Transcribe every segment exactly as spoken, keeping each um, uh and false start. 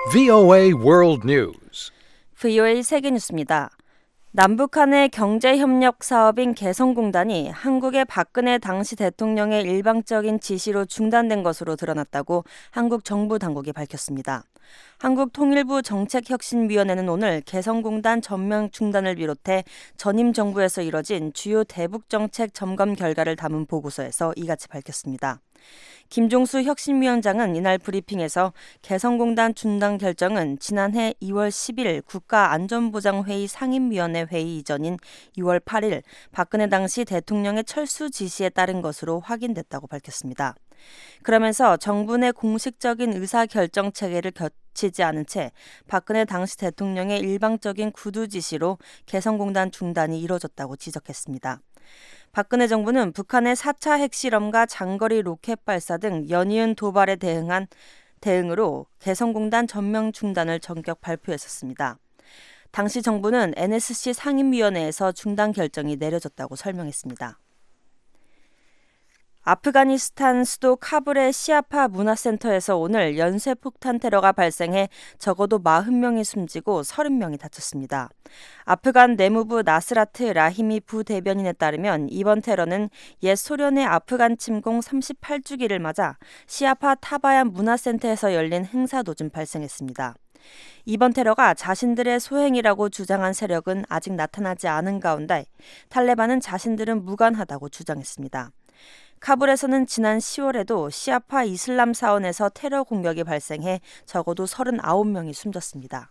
브이오에이 World News. 브이오에이 세계뉴스입니다. 남북한의 경제협력 사업인 개성공단이 한국의 박근혜 당시 대통령의 일방적인 지시로 중단된 것으로 드러났다고 한국 정부 당국이 밝혔습니다. 한국통일부 정책혁신위원회는 오늘 개성공단 전면 중단을 비롯해 전임 정부에서 이뤄진 주요 대북정책 점검 결과를 담은 보고서에서 이같이 밝혔습니다. 김종수 혁신위원장은 이날 브리핑에서 개성공단 중단 결정은 지난해 이월 십일 국가안전보장회의 상임위원회 회의 이전인 이월 팔일 박근혜 당시 대통령의 철수 지시에 따른 것으로 확인됐다고 밝혔습니다. 그러면서 정부 내 공식적인 의사결정 체계를 거치지 않은 채 박근혜 당시 대통령의 일방적인 구두 지시로 개성공단 중단이 이뤄졌다고 지적했습니다. 박근혜 정부는 북한의 사 차 핵실험과 장거리 로켓 발사 등 연이은 도발에 대응한 대응으로 개성공단 전면 중단을 전격 발표했었습니다. 당시 정부는 엔에스씨 상임위원회에서 중단 결정이 내려졌다고 설명했습니다. 아프가니스탄 수도 카불의 시아파 문화센터에서 오늘 연쇄폭탄 테러가 발생해 적어도 사십 명이 숨지고 삼십 명이 다쳤습니다. 아프간 내무부 나스라트 라히미 부대변인에 따르면 이번 테러는 옛 소련의 아프간 침공 삼십팔 주기를 맞아 시아파 타바얀 문화센터에서 열린 행사 도중 발생했습니다. 이번 테러가 자신들의 소행이라고 주장한 세력은 아직 나타나지 않은 가운데 탈레반은 자신들은 무관하다고 주장했습니다. 카불에서는 지난 시월에도 시아파 이슬람 사원에서 테러 공격이 발생해 적어도 삼십구 명이 숨졌습니다.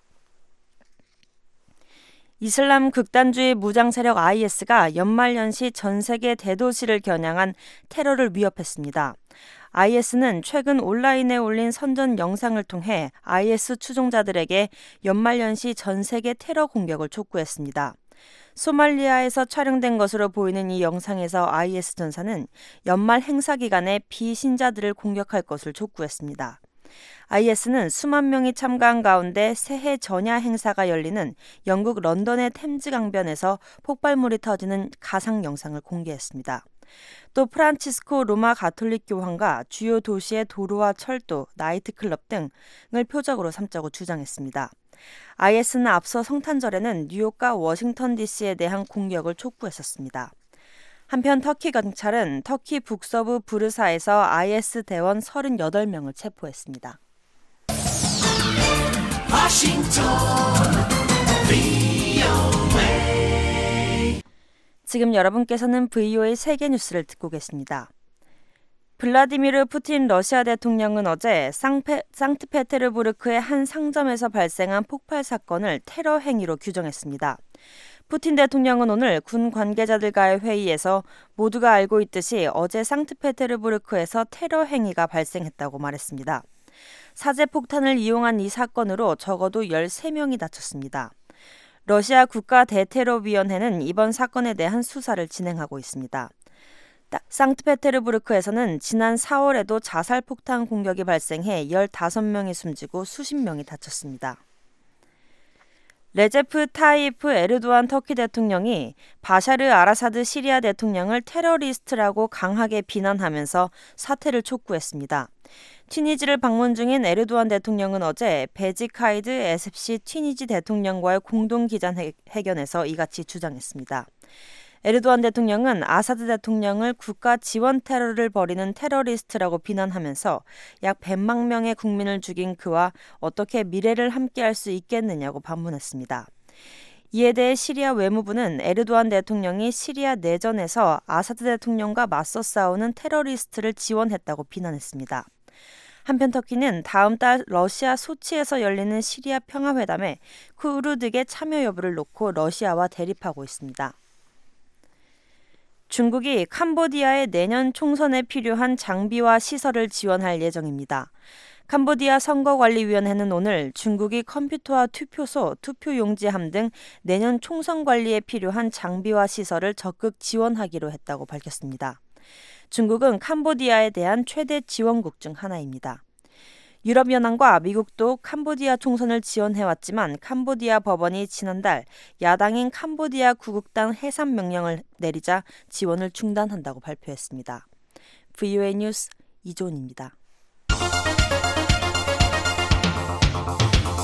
이슬람 극단주의 무장 세력 아이에스가 연말연시 전 세계 대도시를 겨냥한 테러를 위협했습니다. 아이에스는 최근 온라인에 올린 선전 영상을 통해 아이에스 추종자들에게 연말연시 전 세계 테러 공격을 촉구했습니다. 소말리아에서 촬영된 것으로 보이는 이 영상에서 아이에스 전사는 연말 행사 기간에 비신자들을 공격할 것을 촉구했습니다. 아이에스는 수만 명이 참가한 가운데 새해 전야 행사가 열리는 영국 런던의 템즈 강변에서 폭발물이 터지는 가상 영상을 공개했습니다. 또 프란치스코 로마 가톨릭 교황과 주요 도시의 도로와 철도, 나이트클럽 등을 표적으로 삼자고 주장했습니다. 아이에스는 앞서 성탄절에는 뉴욕과 워싱턴 디씨에 대한 공격을 촉구했었습니다. 한편 터키 경찰은 터키 북서부 부르사에서 아이에스 대원 삼십팔 명을 체포했습니다. 지금 여러분께서는 브이오에이 세계뉴스를 듣고 계십니다. 블라디미르 푸틴 러시아 대통령은 어제 상페, 상트페테르부르크의 한 상점에서 발생한 폭발 사건을 테러 행위로 규정했습니다. 푸틴 대통령은 오늘 군 관계자들과의 회의에서 모두가 알고 있듯이 어제 상트페테르부르크에서 테러 행위가 발생했다고 말했습니다. 사제 폭탄을 이용한 이 사건으로 적어도 열세 명이 다쳤습니다. 러시아 국가대테러위원회는 이번 사건에 대한 수사를 진행하고 있습니다. 상트페테르부르크에서는 지난 사월에도 자살폭탄 공격이 발생해 열다섯 명이 숨지고 수십 명이 다쳤습니다. 레제프 타이프 에르도안 터키 대통령이 바샤르 아라사드 시리아 대통령을 테러리스트라고 강하게 비난하면서 사퇴를 촉구했습니다. 튀니지를 방문 중인 에르도안 대통령은 어제 베지카이드 에스에프씨 튀니지 대통령과의 공동 기자회견에서 이같이 주장했습니다. 에르도안 대통령은 아사드 대통령을 국가 지원 테러를 벌이는 테러리스트라고 비난하면서 약 백만 명의 국민을 죽인 그와 어떻게 미래를 함께할 수 있겠느냐고 반문했습니다. 이에 대해 시리아 외무부는 에르도안 대통령이 시리아 내전에서 아사드 대통령과 맞서 싸우는 테러리스트를 지원했다고 비난했습니다. 한편 터키는 다음 달 러시아 소치에서 열리는 시리아 평화회담에 쿠르드의 참여 여부를 놓고 러시아와 대립하고 있습니다. 중국이 캄보디아의 내년 총선에 필요한 장비와 시설을 지원할 예정입니다. 캄보디아 선거관리위원회는 오늘 중국이 컴퓨터와 투표소, 투표용지함 등 내년 총선 관리에 필요한 장비와 시설을 적극 지원하기로 했다고 밝혔습니다. 중국은 캄보디아에 대한 최대 지원국 중 하나입니다. 유럽연합과 미국도 캄보디아 총선을 지원해왔지만 캄보디아 법원이 지난달 야당인 캄보디아 구국당 해산 명령을 내리자 지원을 중단한다고 발표했습니다. 브이오에이 뉴스 이조은입니다.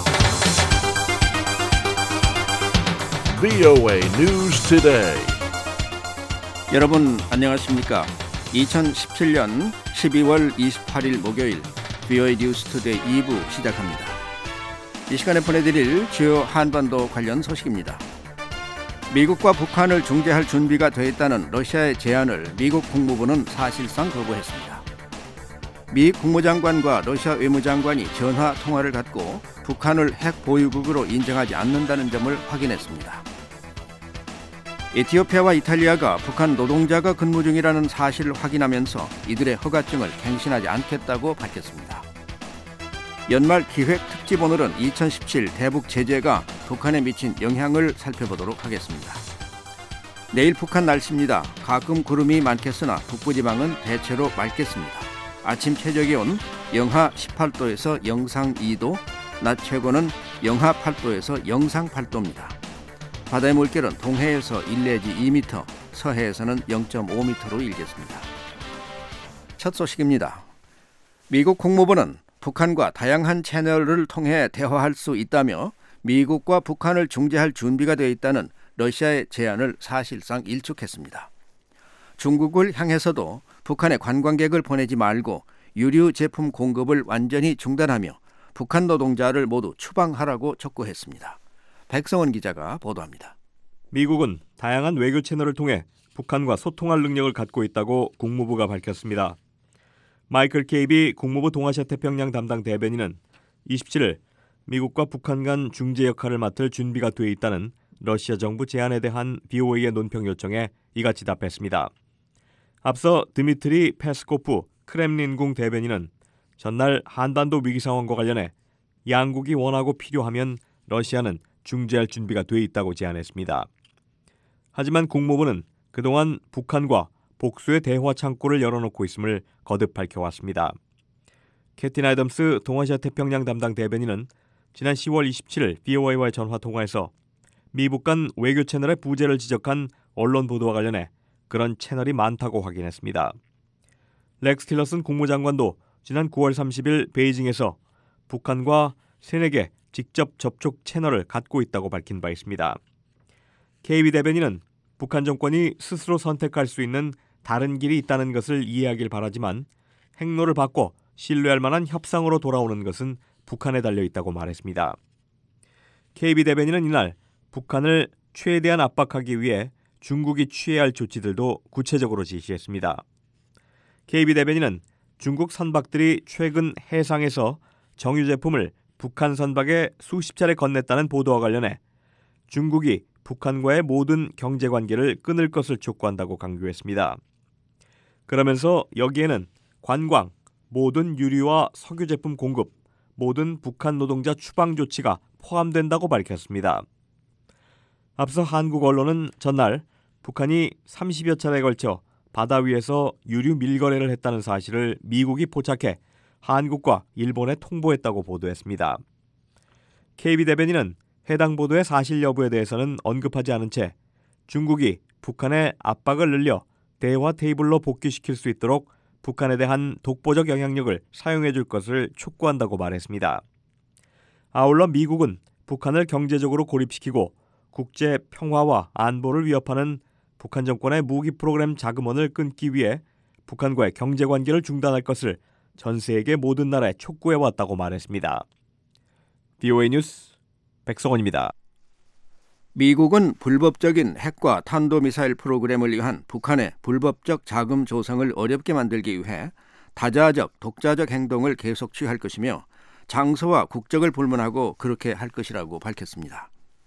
브이오에이 News Today. 여러분 안녕하십니까? 이천십칠년 십이월 이십팔일 목요일 브이오에이 뉴스 투데이 이 부 시작합니다. 이 시간에 보내드릴 주요 한반도 관련 소식입니다. 미국과 북한을 중재할 준비가 돼 있다는 러시아의 제안을 미국 국무부는 사실상 거부했습니다. 미 국무장관과 러시아 외무장관이 전화 통화를 갖고 북한을 핵 보유국으로 인정하지 않는다는 점을 확인했습니다. 에티오피아와 이탈리아가 북한 노동자가 근무 중이라는 사실을 확인하면서 이들의 허가증을 갱신하지 않겠다고 밝혔습니다. 연말 기획 특집 오늘은 이천십칠 대북 제재가 북한에 미친 영향을 살펴보도록 하겠습니다. 내일 북한 날씨입니다. 가끔 구름이 많겠으나 북부지방은 대체로 맑겠습니다. 아침 최저기온 영하 십팔 도에서 영상 이 도, 낮 최고는 영하 팔 도에서 영상 팔 도입니다. 바다의 물결은 동해에서 일 내지 이 미터, 서해에서는 영 점 오 미터로 일겠습니다. 첫 소식입니다. 미국 국무부는 북한과 다양한 채널을 통해 대화할 수 있다며 미국과 북한을 중재할 준비가 되어 있다는 러시아의 제안을 사실상 일축했습니다. 중국을 향해서도 북한에 관광객을 보내지 말고 유류 제품 공급을 완전히 중단하며 북한 노동자를 모두 추방하라고 촉구했습니다. 백성원 기자가 보도합니다. 미국은 다양한 외교 채널을 통해 북한과 소통할 능력을 갖고 있다고 국무부가 밝혔습니다. 마이클 케이비 국무부 동아시아 태평양 담당 대변인은 이십칠일 미국과 북한 간 중재 역할을 맡을 준비가 돼 있다는 러시아 정부 제안에 대한 브이오에이의 논평 요청에 이같이 답했습니다. 앞서 드미트리 페스코프 크렘린궁 대변인은 전날 한반도 위기 상황과 관련해 양국이 원하고 필요하면 러시아는 중재할 준비가 돼 있다고 제안했습니다. 하지만 국무부는 그동안 북한과 복수의 대화 창구를 열어놓고 있음을 거듭 밝혀왔습니다. 캐틴 애덤스 동아시아 태평양 담당 대변인은 지난 시월 이십칠일 브이오에이와의 전화 통화에서 미북 간 외교 채널의 부재를 지적한 언론 보도와 관련해 그런 채널이 많다고 확인했습니다. 렉스 틸러슨 국무장관도 지난 구월 삼십일 베이징에서 북한과 세네 개 직접 접촉 채널을 갖고 있다고 밝힌 바 있습니다. 케이비 대변인은 북한 정권이 스스로 선택할 수 있는 다른 길이 있다는 것을 이해하길 바라지만 행로를 바꿔 신뢰할 만한 협상으로 돌아오는 것은 북한에 달려 있다고 말했습니다. 케이비 대변인은 이날 북한을 최대한 압박하기 위해 중국이 취해야 할 조치들도 구체적으로 지시했습니다. 케이비 대변인은 중국 선박들이 최근 해상에서 정유 제품을 북한 선박에 수십 차례 건넸다는 보도와 관련해 중국이 북한과의 모든 경제관계를 끊을 것을 촉구한다고 강조했습니다. 그러면서 여기에는 관광, 모든 유류와 석유 제품 공급, 모든 북한 노동자 추방 조치가 포함된다고 밝혔습니다. 앞서 한국 언론은 전날 북한이 삼십여 차례에 걸쳐 바다 위에서 유류 밀거래를 했다는 사실을 미국이 포착해 한국과 일본에 통보했다고 보도했습니다. 케이비 대변인은 해당 보도의 사실 여부에 대해서는 언급하지 않은 채 중국이 북한의 압박을 늘려 대화 테이블로 복귀시킬 수 있도록 북한에 대한 독보적 영향력을 사용해 줄 것을 촉구한다고 말했습니다. 아울러 미국은 북한을 경제적으로 고립시키고 국제 평화와 안보를 위협하는 북한 정권의 무기 프로그램 자금원을 끊기 위해 북한과의 경제 관계를 중단할 것을 전 세계 모든 나라에 촉구해왔다고 말했습니다. 브이오에이 뉴스 백성원입니다. 미국은 불법적인 핵과 탄도미사일 프로그램을 위한 북한의 불법적 자금 조성을 어렵게 만들기 위해 다자적, 독자적 행동을 계속 취할 것이며 장소와 국적을 불문하고 그렇게 할 것이라고 밝혔습니다.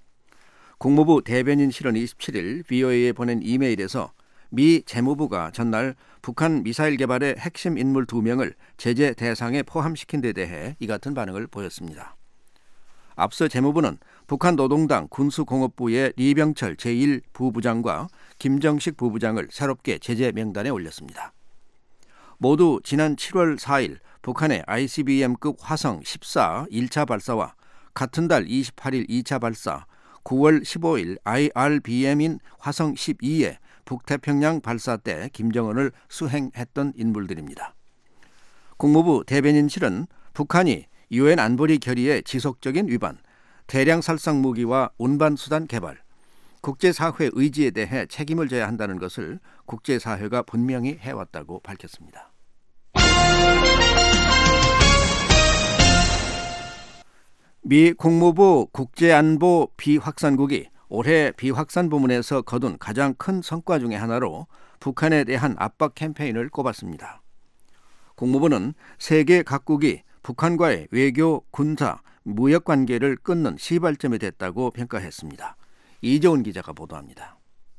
국무부 대변인실은 이십칠일 브이오에이에 보낸 이메일에서 미 재무부가 전날 북한 미사일 개발의 핵심 인물 두 명을 제재 대상에 포함시킨 데 대해 이 같은 반응을 보였습니다. 앞서 재무부는 북한 노동당 군수공업부의 리병철 제일 부부장과 김정식 부부장을 새롭게 제재 명단에 올렸습니다. 모두 지난 칠월 사일 북한의 아이씨비엠급 화성 십사 일 차 발사와 같은 달 이십팔일 이 차 발사, 구월 십오일 아이알비엠인 화성 십이의 북태평양 발사 때 김정은을 수행했던 인물들입니다. 국무부 대변인실은 북한이 유엔 안보리 결의의 지속적인 위반, 대량 살상 무기와 운반 수단 개발, 국제사회 의지에 대해 책임을 져야 한다는 것을 국제사회가 분명히 해왔다고 밝혔습니다. 미 국무부 국제안보 비확산국이 올해 비확산 부문에서 거둔 가장 큰 성과 중의 하나로 북한에 대한 압박 캠페인을 꼽았습니다. 국무부는 세계 각국이 북한과의 외교, 군사, 무역 관계를 끊는 시발점이 됐다고 평가했습니다. 이재훈 기자가 보도합니다.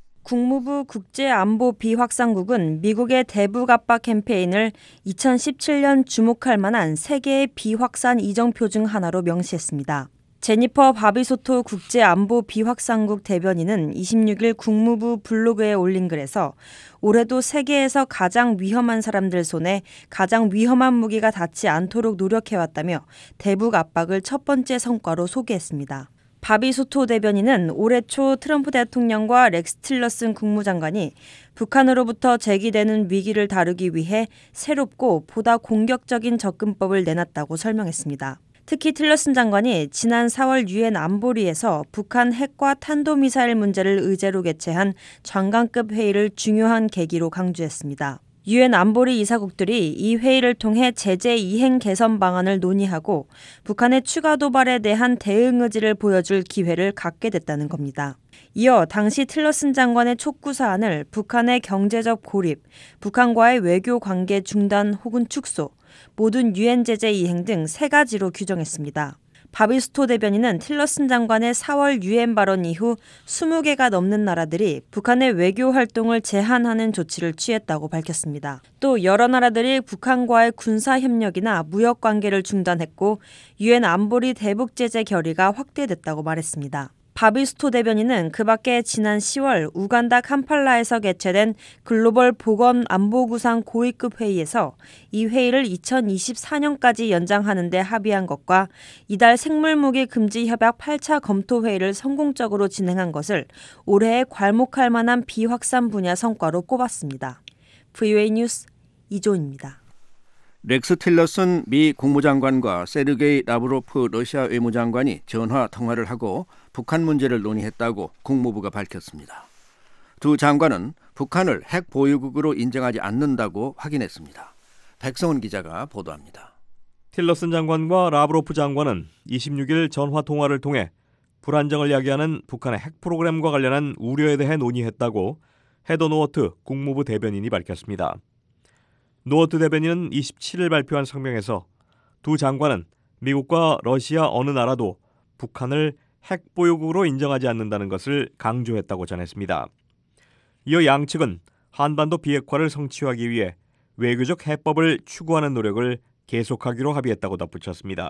국무부 국제안보 비확산국은 미국의 대북 압박 캠페인을 이천십칠 년 주목할 만한 세계의 비확산 이정표 중 하나로 명시했습니다. 제니퍼 바비소토 국제안보 비확산국 대변인은 이십육 일 국무부 블로그에 올린 글에서 올해도 세계에서 가장 위험한 사람들 손에 가장 위험한 무기가 닿지 않도록 노력해왔다며 대북 압박을 첫 번째 성과로 소개했습니다. 바비소토 대변인은 올해 초 트럼프 대통령과 렉스 틸러슨 국무장관이 북한으로부터 제기되는 위기를 다루기 위해 새롭고 보다 공격적인 접근법을 내놨다고 설명했습니다. 특히 틸러슨 장관이 지난 사월 유엔 안보리에서 북한 핵과 탄도미사일 문제를 의제로 개최한 장관급 회의를 중요한 계기로 강조했습니다. 유엔 안보리 이사국들이 이 회의를 통해 제재 이행 개선 방안을 논의하고 북한의 추가 도발에 대한 대응 의지를 보여줄 기회를 갖게 됐다는 겁니다. 이어 당시 틸러슨 장관의 촉구 사안을 북한의 경제적 고립, 북한과의 외교 관계 중단 혹은 축소, 모든 유엔 제재 이행 등 세 가지로 규정했습니다. 바비스토 대변인은 틸러슨 장관의 사월 유엔 발언 이후 스무 개가 넘는 나라들이 북한의 외교 활동을 제한하는 조치를 취했다고 밝혔습니다. 또 여러 나라들이 북한과의 군사 협력이나 무역 관계를 중단했고 유엔 안보리 대북 제재 결의가 확대됐다고 말했습니다. 바비스토 대변인은 그 밖에 지난 시월 우간다 캄팔라에서 개최된 글로벌 보건 안보구상 고위급 회의에서 이 회의를 이천이십사 년까지 연장하는 데 합의한 것과 이달 생물무기 금지 협약 팔 차 검토 회의를 성공적으로 진행한 것을 올해에 괄목할 만한 비확산 분야 성과로 꼽았습니다. 브이오에이 뉴스 이조입니다. 렉스 틸러슨 미 국무장관과 세르게이 라브로프 러시아 외무장관이 전화 통화를 하고 북한 문제를 논의했다고 국무부가 밝혔습니다. 두 장관은 북한을 핵 보유국으로 인정하지 않는다고 확인했습니다. 백성훈 기자가 보도합니다. 틸러슨 장관과 라브로프 장관은 이십육 일 전화 통화를 통해 불안정을 야기하는 북한의 핵 프로그램과 관련한 우려에 대해 논의했다고 헤더 노어트 국무부 대변인이 밝혔습니다. 노어트 대변인은 이십칠 일 발표한 성명에서 두 장관은 미국과 러시아 어느 나라도 북한을 핵 보유국으로 인정하지 않는다는 것을 강조했다고 전했습니다. 이어 양측은 한반도 비핵화를 성취하기 위해 외교적 해법을 추구하는 노력을 계속하기로 합의했다고 덧붙였습니다.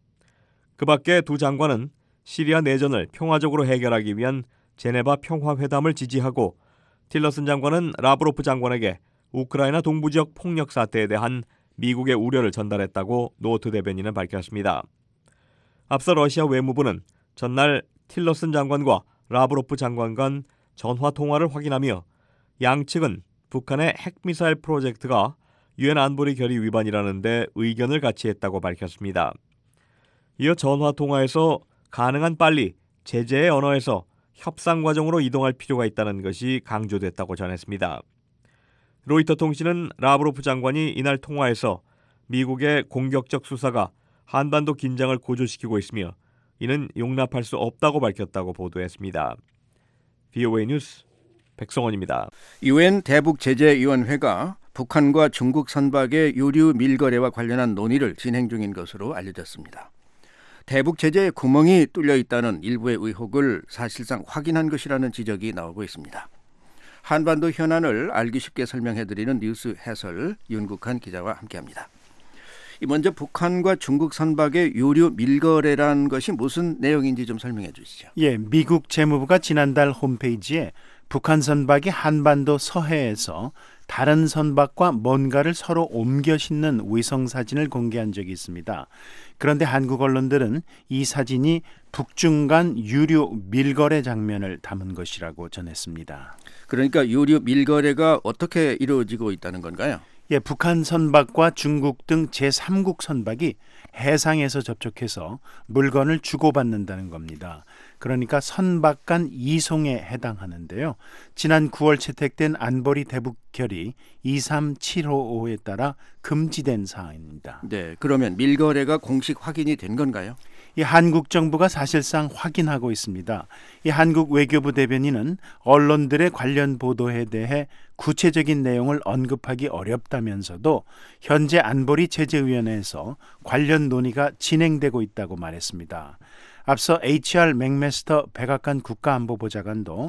그 밖에 두 장관은 시리아 내전을 평화적으로 해결하기 위한 제네바 평화회담을 지지하고 틸러슨 장관은 라브로프 장관에게 우크라이나 동부지역 폭력 사태에 대한 미국의 우려를 전달했다고 노어트 대변인은 밝혔습니다. 앞서 러시아 외무부는 전날 틸러슨 장관과 라브로프 장관 간 전화 통화를 확인하며 양측은 북한의 핵미사일 프로젝트가 유엔 안보리 결의 위반이라는 데 의견을 같이 했다고 밝혔습니다. 이어 전화 통화에서 가능한 빨리 제재의 언어에서 협상 과정으로 이동할 필요가 있다는 것이 강조됐다고 전했습니다. 로이터 통신은 라브로프 장관이 이날 통화에서 미국의 공격적 수사가 한반도 긴장을 고조시키고 있으며 이는 용납할 수 없다고 밝혔다고 보도했습니다. 브이오에이 뉴스 백성원입니다. 유엔 대북제재위원회가 북한과 중국 선박의 유류 밀거래와 관련한 논의를 진행 중인 것으로 알려졌습니다. 대북제재에 구멍이 뚫려 있다는 일부의 의혹을 사실상 확인한 것이라는 지적이 나오고 있습니다. 한반도 현안을 알기 쉽게 설명해드리는 뉴스 해설 윤국한 기자와 함께합니다. 먼저 북한과 중국 선박의 유류 밀거래라는 것이 무슨 내용인지 좀 설명해 주시죠. 예, 미국 재무부가 지난달 홈페이지에 북한 선박이 한반도 서해에서 다른 선박과 뭔가를 서로 옮겨 싣는 위성 사진을 공개한 적이 있습니다. 그런데 한국 언론들은 이 사진이 북중 간 유류 밀거래 장면을 담은 것이라고 전했습니다. 그러니까 유류 밀거래가 어떻게 이루어지고 있다는 건가요? 예, 북한 선박과 중국 등 제삼국 선박이 해상에서 접촉해서 물건을 주고받는다는 겁니다. 그러니까 선박 간 이송에 해당하는데요. 지난 구월 채택된 안보리 대북결의 이삼칠오오에 따라 금지된 사항입니다. 네, 그러면 밀거래가 공식 확인이 된 건가요? 이 한국 정부가 사실상 확인하고 있습니다. 이 한국 외교부 대변인은 언론들의 관련 보도에 대해 구체적인 내용을 언급하기 어렵다면서도 현재 안보리 제재위원회에서 관련 논의가 진행되고 있다고 말했습니다. 앞서 에이치알 맥메스터 백악관 국가안보보좌관도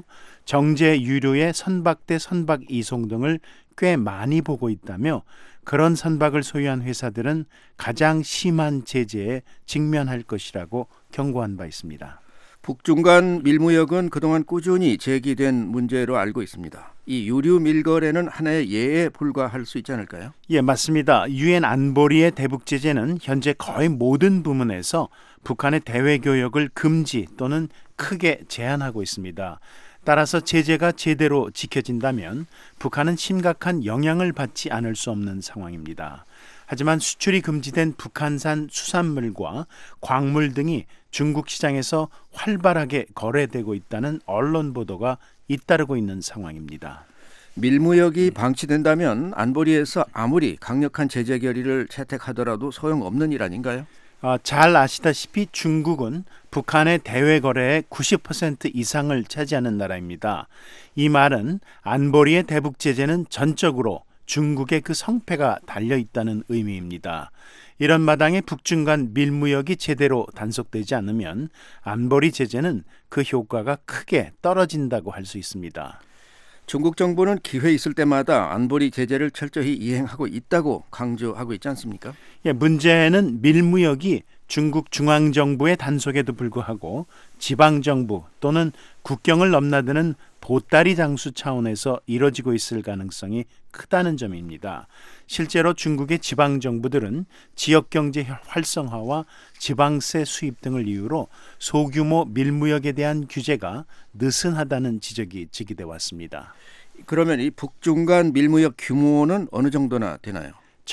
정제 유료의 선박 대 선박 이송 등을 꽤 많이 보고 있다며 그런 선박을 소유한 회사들은 가장 심한 제재에 직면할 것이라고 경고한 바 있습니다. 북중 간 밀무역은 그동안 꾸준히 제기된 문제로 알고 있습니다. 이 유류 밀거래는 하나의 예에 불과할 수 있지 않을까요? 예, 맞습니다. 유엔 안보리의 대북 제재는 현재 거의 모든 부문에서 북한의 대외 교역을 금지 또는 크게 제한하고 있습니다. 따라서 제재가 제대로 지켜진다면 북한은 심각한 영향을 받지 않을 수 없는 상황입니다. 하지만 수출이 금지된 북한산 수산물과 광물 등이 중국 시장에서 활발하게 거래되고 있다는 언론 보도가 잇따르고 있는 상황입니다. 밀무역이 방치된다면 안보리에서 아무리 강력한 제재 결의를 채택하더라도 소용없는 일 아닌가요? 어, 잘 아시다시피 중국은 북한의 대외 거래의 구십 퍼센트 이상을 차지하는 나라입니다. 이 말은 안보리의 대북 제재는 전적으로 중국의 그 성패가 달려있다는 의미입니다. 이런 마당에 북중 간 밀무역이 제대로 단속되지 않으면 안보리 제재는 그 효과가 크게 떨어진다고 할 수 있습니다. 중국 정부는 기회 있을 때마다 안보리 제재를 철저히 이행하고 있다고 강조하고 있지 않습니까? 예, 문제는 밀무역이 중국 중앙정부의 단속에도 불구하고 지방정부 또는 국경을 넘나드는 보따리 장수 차원에서 이뤄지고 있을 가능성이 크다는 점입니다. 실제로 중국의 지방정부들은 지역경제 활성화와 지방세 수입 등을 이유로 소규모 밀무역에 대한 규제가 느슨하다는 지적이 제기돼 왔습니다. 그러면 이 북중 간 밀무역 규모는 어느 정도나 되나요?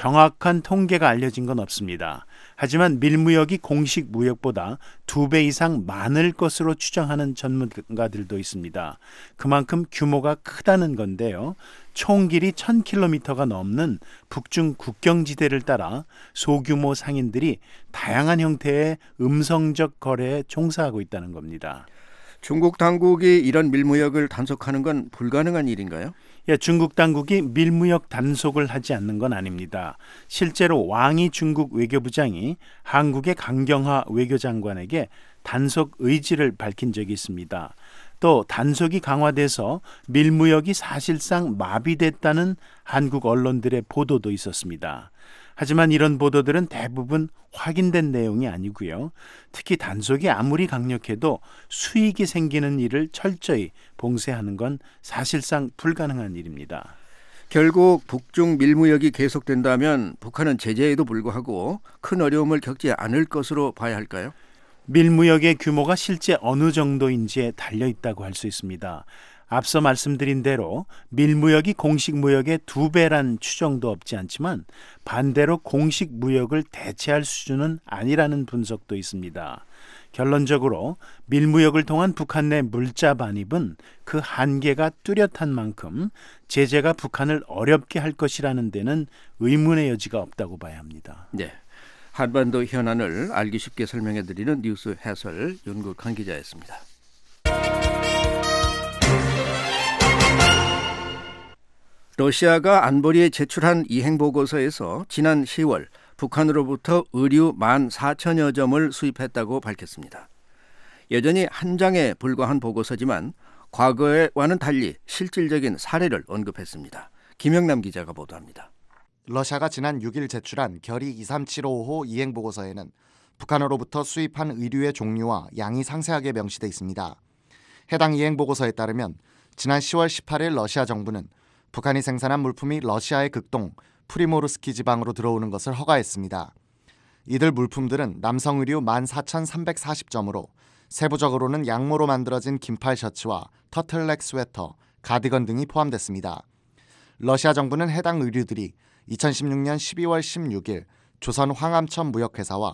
정확한 통계가 알려진 건 없습니다. 하지만 밀무역이 공식 무역보다 두 배 이상 많을 것으로 추정하는 전문가들도 있습니다. 그만큼 규모가 크다는 건데요. 총 길이 천 킬로미터가 넘는 북중 국경지대를 따라 소규모 상인들이 다양한 형태의 음성적 거래에 종사하고 있다는 겁니다. 중국 당국이 이런 밀무역을 단속하는 건 불가능한 일인가요? 예, 중국 당국이 밀무역 단속을 하지 않는 건 아닙니다. 실제로 왕이 중국 외교부장이 한국의 강경화 외교장관에게 단속 의지를 밝힌 적이 있습니다. 또 단속이 강화돼서 밀무역이 사실상 마비됐다는 한국 언론들의 보도도 있었습니다. 하지만 이런 보도들은 대부분 확인된 내용이 아니고요. 특히 단속이 아무리 강력해도 수익이 생기는 일을 철저히 봉쇄하는 건 사실상 불가능한 일입니다. 결국 북중 밀무역이 계속된다면 북한은 제재에도 불구하고 큰 어려움을 겪지 않을 것으로 봐야 할까요? 밀무역의 규모가 실제 어느 정도인지에 달려있다고 할 수 있습니다. 앞서 말씀드린 대로 밀무역이 공식 무역의 두 배란 추정도 없지 않지만 반대로 공식 무역을 대체할 수준은 아니라는 분석도 있습니다. 결론적으로 밀무역을 통한 북한 내 물자 반입은 그 한계가 뚜렷한 만큼 제재가 북한을 어렵게 할 것이라는 데는 의문의 여지가 없다고 봐야 합니다. 네, 한반도 현안을 알기 쉽게 설명해드리는 뉴스 해설 윤국한 기자였습니다. 러시아가 안보리에 제출한 이행보고서에서 지난 시월 북한으로부터 의류 만 사천여 점을 수입했다고 밝혔습니다. 여전히 한 장에 불과한 보고서지만 과거와는 달리 실질적인 사례를 언급했습니다. 김영남 기자가 보도합니다. 러시아가 지난 육 일 제출한 결의 이삼칠오 호 이행보고서에는 북한으로부터 수입한 의류의 종류와 양이 상세하게 명시돼 있습니다. 해당 이행보고서에 따르면 지난 시월 십팔일 러시아 정부는 북한이 생산한 물품이 러시아의 극동 프리모르스키 지방으로 들어오는 것을 허가했습니다. 이들 물품들은 남성 의류 만 사천삼백사십 점으로 세부적으로는 양모로 만들어진 긴팔 셔츠와 터틀넥 스웨터, 가디건 등이 포함됐습니다. 러시아 정부는 해당 의류들이 이천십육 년 십이월 십육일 조선 황암천 무역회사와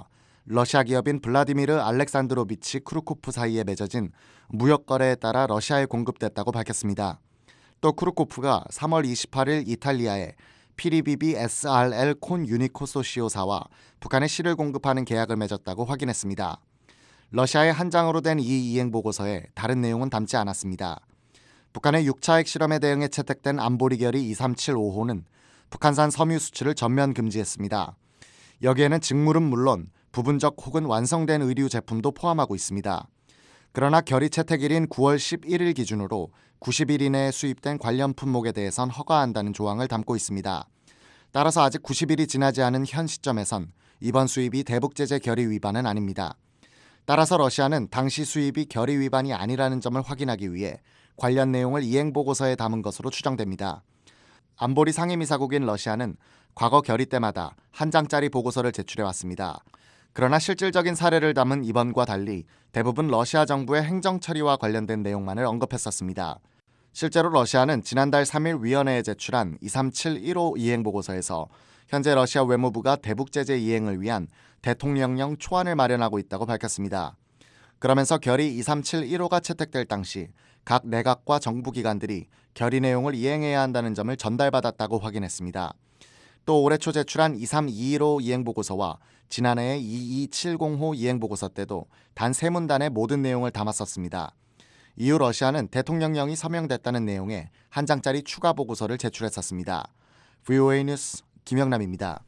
러시아 기업인 블라디미르 알렉산드로비치 크루코프 사이에 맺어진 무역 거래에 따라 러시아에 공급됐다고 밝혔습니다. 또 크루코프가 삼월 이십팔일 이탈리아에 피리비비 에스알엘 콘 유니코소시오사와 북한에 실을 공급하는 계약을 맺었다고 확인했습니다. 러시아의 한 장으로 된 이 이행 보고서에 다른 내용은 담지 않았습니다. 북한의 육 차 핵실험에 대응해 채택된 안보리 결의 이삼칠오호는 북한산 섬유 수출을 전면 금지했습니다. 여기에는 직물은 물론 부분적 혹은 완성된 의류 제품도 포함하고 있습니다. 그러나 결의 채택일인 구월 십일일 기준으로 구십 일 이내에 수입된 관련 품목에 대해선 허가한다는 조항을 담고 있습니다. 따라서 아직 구십 일이 지나지 않은 현 시점에선 이번 수입이 대북제재 결의 위반은 아닙니다. 따라서 러시아는 당시 수입이 결의 위반이 아니라는 점을 확인하기 위해 관련 내용을 이행보고서에 담은 것으로 추정됩니다. 안보리 상임이사국인 러시아는 과거 결의 때마다 한 장짜리 보고서를 제출해왔습니다. 그러나 실질적인 사례를 담은 이번과 달리 대부분 러시아 정부의 행정 처리와 관련된 내용만을 언급했었습니다. 실제로 러시아는 지난달 삼일 위원회에 제출한 이삼칠일호 이행보고서에서 현재 러시아 외무부가 대북제재 이행을 위한 대통령령 초안을 마련하고 있다고 밝혔습니다. 그러면서 결의 이삼칠일호가 채택될 당시 각 내각과 정부기관들이 결의 내용을 이행해야 한다는 점을 전달받았다고 확인했습니다. 또 올해 초 제출한 이삼이일호 이행보고서와 지난해의 이이칠공호 이행보고서 때도 단 세 문단의 모든 내용을 담았었습니다. 이후 러시아는 대통령령이 서명됐다는 내용의 한 장짜리 추가 보고서를 제출했었습니다. 브이오에이 뉴스 김영남입니다.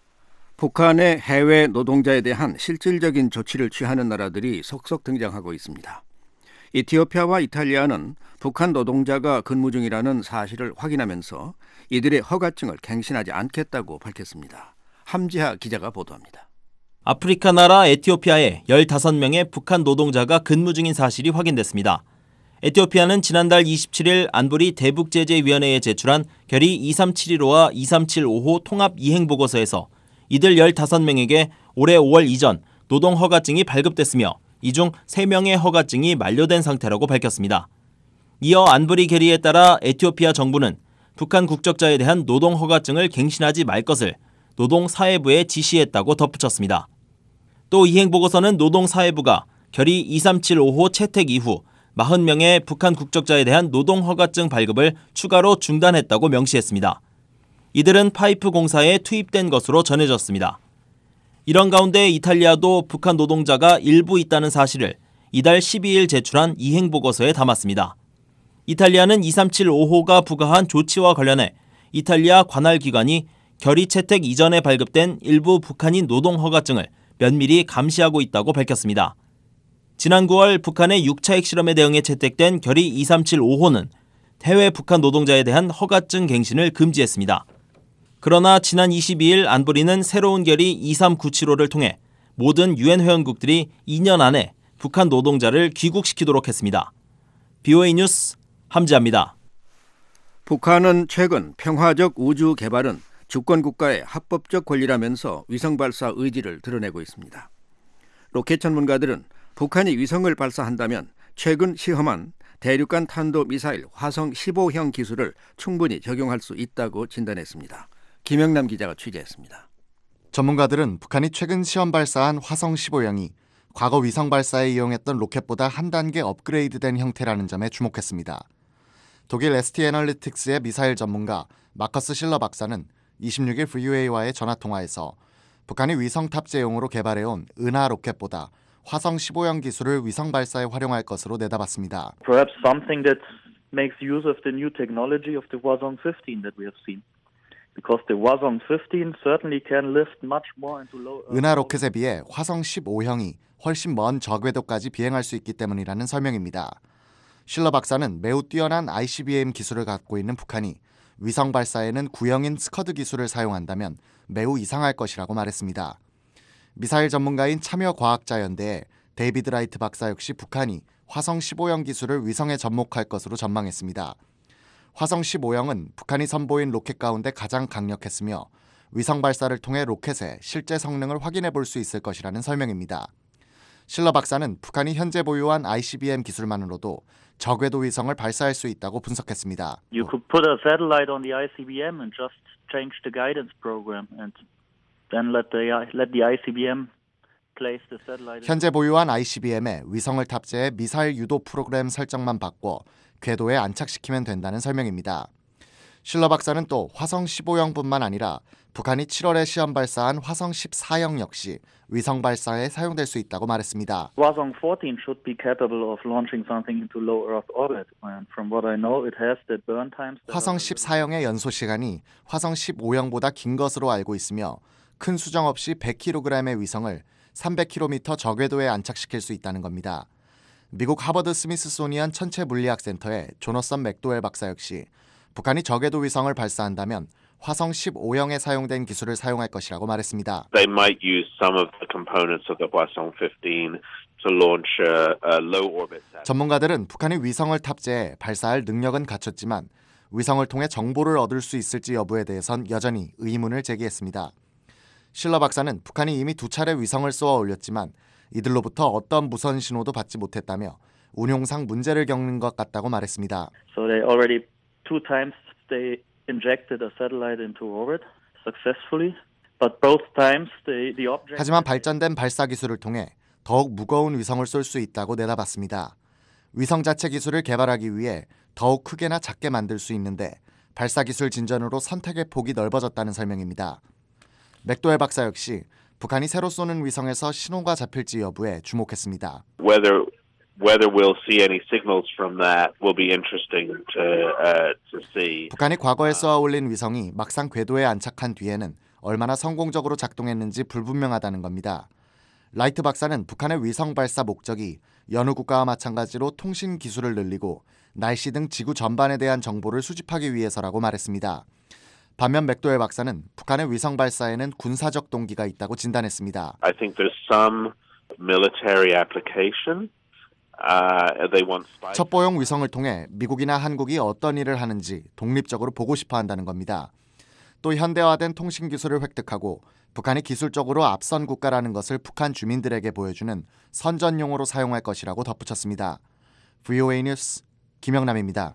북한의 해외 노동자에 대한 실질적인 조치를 취하는 나라들이 속속 등장하고 있습니다. 이티오피아와 이탈리아는 북한 노동자가 근무 중이라는 사실을 확인하면서 이들의 허가증을 갱신하지 않겠다고 밝혔습니다. 함지하 기자가 보도합니다. 아프리카 나라 에티오피아에 열다섯 명의 북한 노동자가 근무 중인 사실이 확인됐습니다. 에티오피아는 지난달 이십칠일 안보리 대북제재위원회에 제출한 결의 이삼칠일호와 이삼칠오호 통합 이행보고서에서 이들 열다섯 명에게 올해 오월 이전 노동허가증이 발급됐으며 이 중 세 명의 허가증이 만료된 상태라고 밝혔습니다. 이어 안보리 결의에 따라 에티오피아 정부는 북한 국적자에 대한 노동허가증을 갱신하지 말 것을 노동사회부에 지시했다고 덧붙였습니다. 또 이행보고서는 노동사회부가 결의 이삼칠오호 채택 이후 사십 명의 북한 국적자에 대한 노동허가증 발급을 추가로 중단했다고 명시했습니다. 이들은 파이프 공사에 투입된 것으로 전해졌습니다. 이런 가운데 이탈리아도 북한 노동자가 일부 있다는 사실을 이달 십이일 제출한 이행보고서에 담았습니다. 이탈리아는 이삼칠오호가 부과한 조치와 관련해 이탈리아 관할기관이 결의 채택 이전에 발급된 일부 북한인 노동허가증을 면밀히 감시하고 있다고 밝혔습니다. 지난 구월 북한의 육 차 핵실험에 대응해 채택된 결의 이삼칠오호는 해외 북한 노동자에 대한 허가증 갱신을 금지했습니다. 그러나 지난 이십이일 안보리는 새로운 결의 이삼구칠호를 통해 모든 유엔 회원국들이 이 년 안에 북한 노동자를 귀국시키도록 했습니다. 브이오에이 뉴스 함지아입니다. 북한은 최근 평화적 우주 개발은 주권 국가의 합법적 권리라면서 위성 발사 의지를 드러내고 있습니다. 로켓 전문가들은 북한이 위성을 발사한다면 최근 시험한 대륙간 탄도미사일 화성 십오형 기술을 충분히 적용할 수 있다고 진단했습니다. 김영남 기자가 취재했습니다. 전문가들은 북한이 최근 시험 발사한 화성 십오형이 과거 위성 발사에 이용했던 로켓보다 한 단계 업그레이드된 형태라는 점에 주목했습니다. 독일 에스티 애널리틱스의 미사일 전문가 마커스 실러 박사는 이십육일 브이오에이와의 전화통화에서 북한이 위성 탑재용으로 개발해온 은하 로켓보다 화성 십오형 기술을 위성 발사에 활용할 것으로 내다봤습니다. Perhaps something that makes use of the new technology of the Hwasong fifteen that we have seen. Because the Hwasong fifteen certainly can lift much more into low. 은하 로켓에 비해 화성 십오형이 훨씬 먼 저궤도까지 비행할 수 있기 때문이라는 설명입니다. 실러 박사는 매우 뛰어난 아이씨비엠 기술을 갖고 있는 북한이 위성 발사에는 구형인 스커드 기술을 사용한다면 매우 이상할 것이라고 말했습니다. 미사일 전문가인 참여과학자연대의 데이비드 라이트 박사 역시 북한이 화성 십오형 기술을 위성에 접목할 것으로 전망했습니다. 화성 십오형은 북한이 선보인 로켓 가운데 가장 강력했으며 위성 발사를 통해 로켓의 실제 성능을 확인해 볼 수 있을 것이라는 설명입니다. 실러 박사는 북한이 현재 보유한 아이씨비엠 기술만으로도 저궤도 위성을 발사할 수 있다고 분석했습니다. You could put a satellite on the 아이씨비엠 and just change the guidance program and then let the let the 아이씨비엠 place the satellite. 현재 보유한 아이씨비엠에 위성을 탑재해 미사일 유도 프로그램 설정만 바꿔 궤도에 안착시키면 된다는 설명입니다. 실러 박사는 또 화성 십오형뿐만 아니라 북한이 칠월에 시험 발사한 화성 십사형 역시 위성 발사에 사용될 수 있다고 말했습니다. Hwasong fourteen should be capable of launching something into low Earth orbit. And from what I know, it has the burn times. 화성 십사형의 연소 시간이 화성 십오형보다 긴 것으로 알고 있으며 큰 수정 없이 백 킬로그램의 위성을 삼백 킬로미터 저궤도에 안착시킬 수 있다는 겁니다. 미국 하버드 스미스소니언 천체 물리학 센터의 조너선 맥도웰 박사 역시 북한이 저궤도 위성을 발사한다면 화성 십오형에 사용된 기술을 사용할 것이라고 말했습니다. They might use some of the components of the Hwasong fifteen to launch a, a low orbit satellite. 전문가들은 북한이 위성을 탑재해 발사할 능력은 갖췄지만 위성을 통해 정보를 얻을 수 있을지 여부에 대해선 여전히 의문을 제기했습니다. 실러 박사는 북한이 이미 두 차례 위성을 쏘아 올렸지만 이들로부터 어떤 무선 신호도 받지 못했다며 운용상 문제를 겪는 것 같다고 말했습니다. So they already two times they injected a satellite into orbit successfully, but both times the the object. 하지만 발전된 발사 기술을 통해 더욱 무거운 위성을 쏠 수 있다고 내다봤습니다. 위성 자체 기술을 개발하기 위해 더욱 크게나 작게 만들 수 있는데 발사 기술 진전으로 선택의 폭이 넓어졌다는 설명입니다. 맥도웰 박사 역시 북한이 새로 쏘는 위성에서 신호가 잡힐지 여부에 주목했습니다. Whether whether we'll see any signals from that will be interesting to uh, to see. 북한이 과거에 쏘아 올린 위성이 막상 궤도에 안착한 뒤에는 얼마나 성공적으로 작동했는지 불분명하다는 겁니다. 라이트 박사는 북한의 위성 발사 목적이 여느 국가와 마찬가지로 통신 기술을 늘리고 날씨 등 지구 전반에 대한 정보를 수집하기 위해서라고 말했습니다. 반면 맥도웰 박사는 북한의 위성 발사에는 군사적 동기가 있다고 진단했습니다. I think there's some military application. Uh, they want spy. 첩보용 위성을 통해 미국이나 한국이 어떤 일을 하는지 독립적으로 보고 싶어 한다는 겁니다. 또 현대화된 통신 기술을 획득하고 북한이 기술적으로 앞선 국가라는 것을 북한 주민들에게 보여주는 선전용으로 사용할 것이라고 덧붙였습니다. 브이오에이 뉴스 김영남입니다.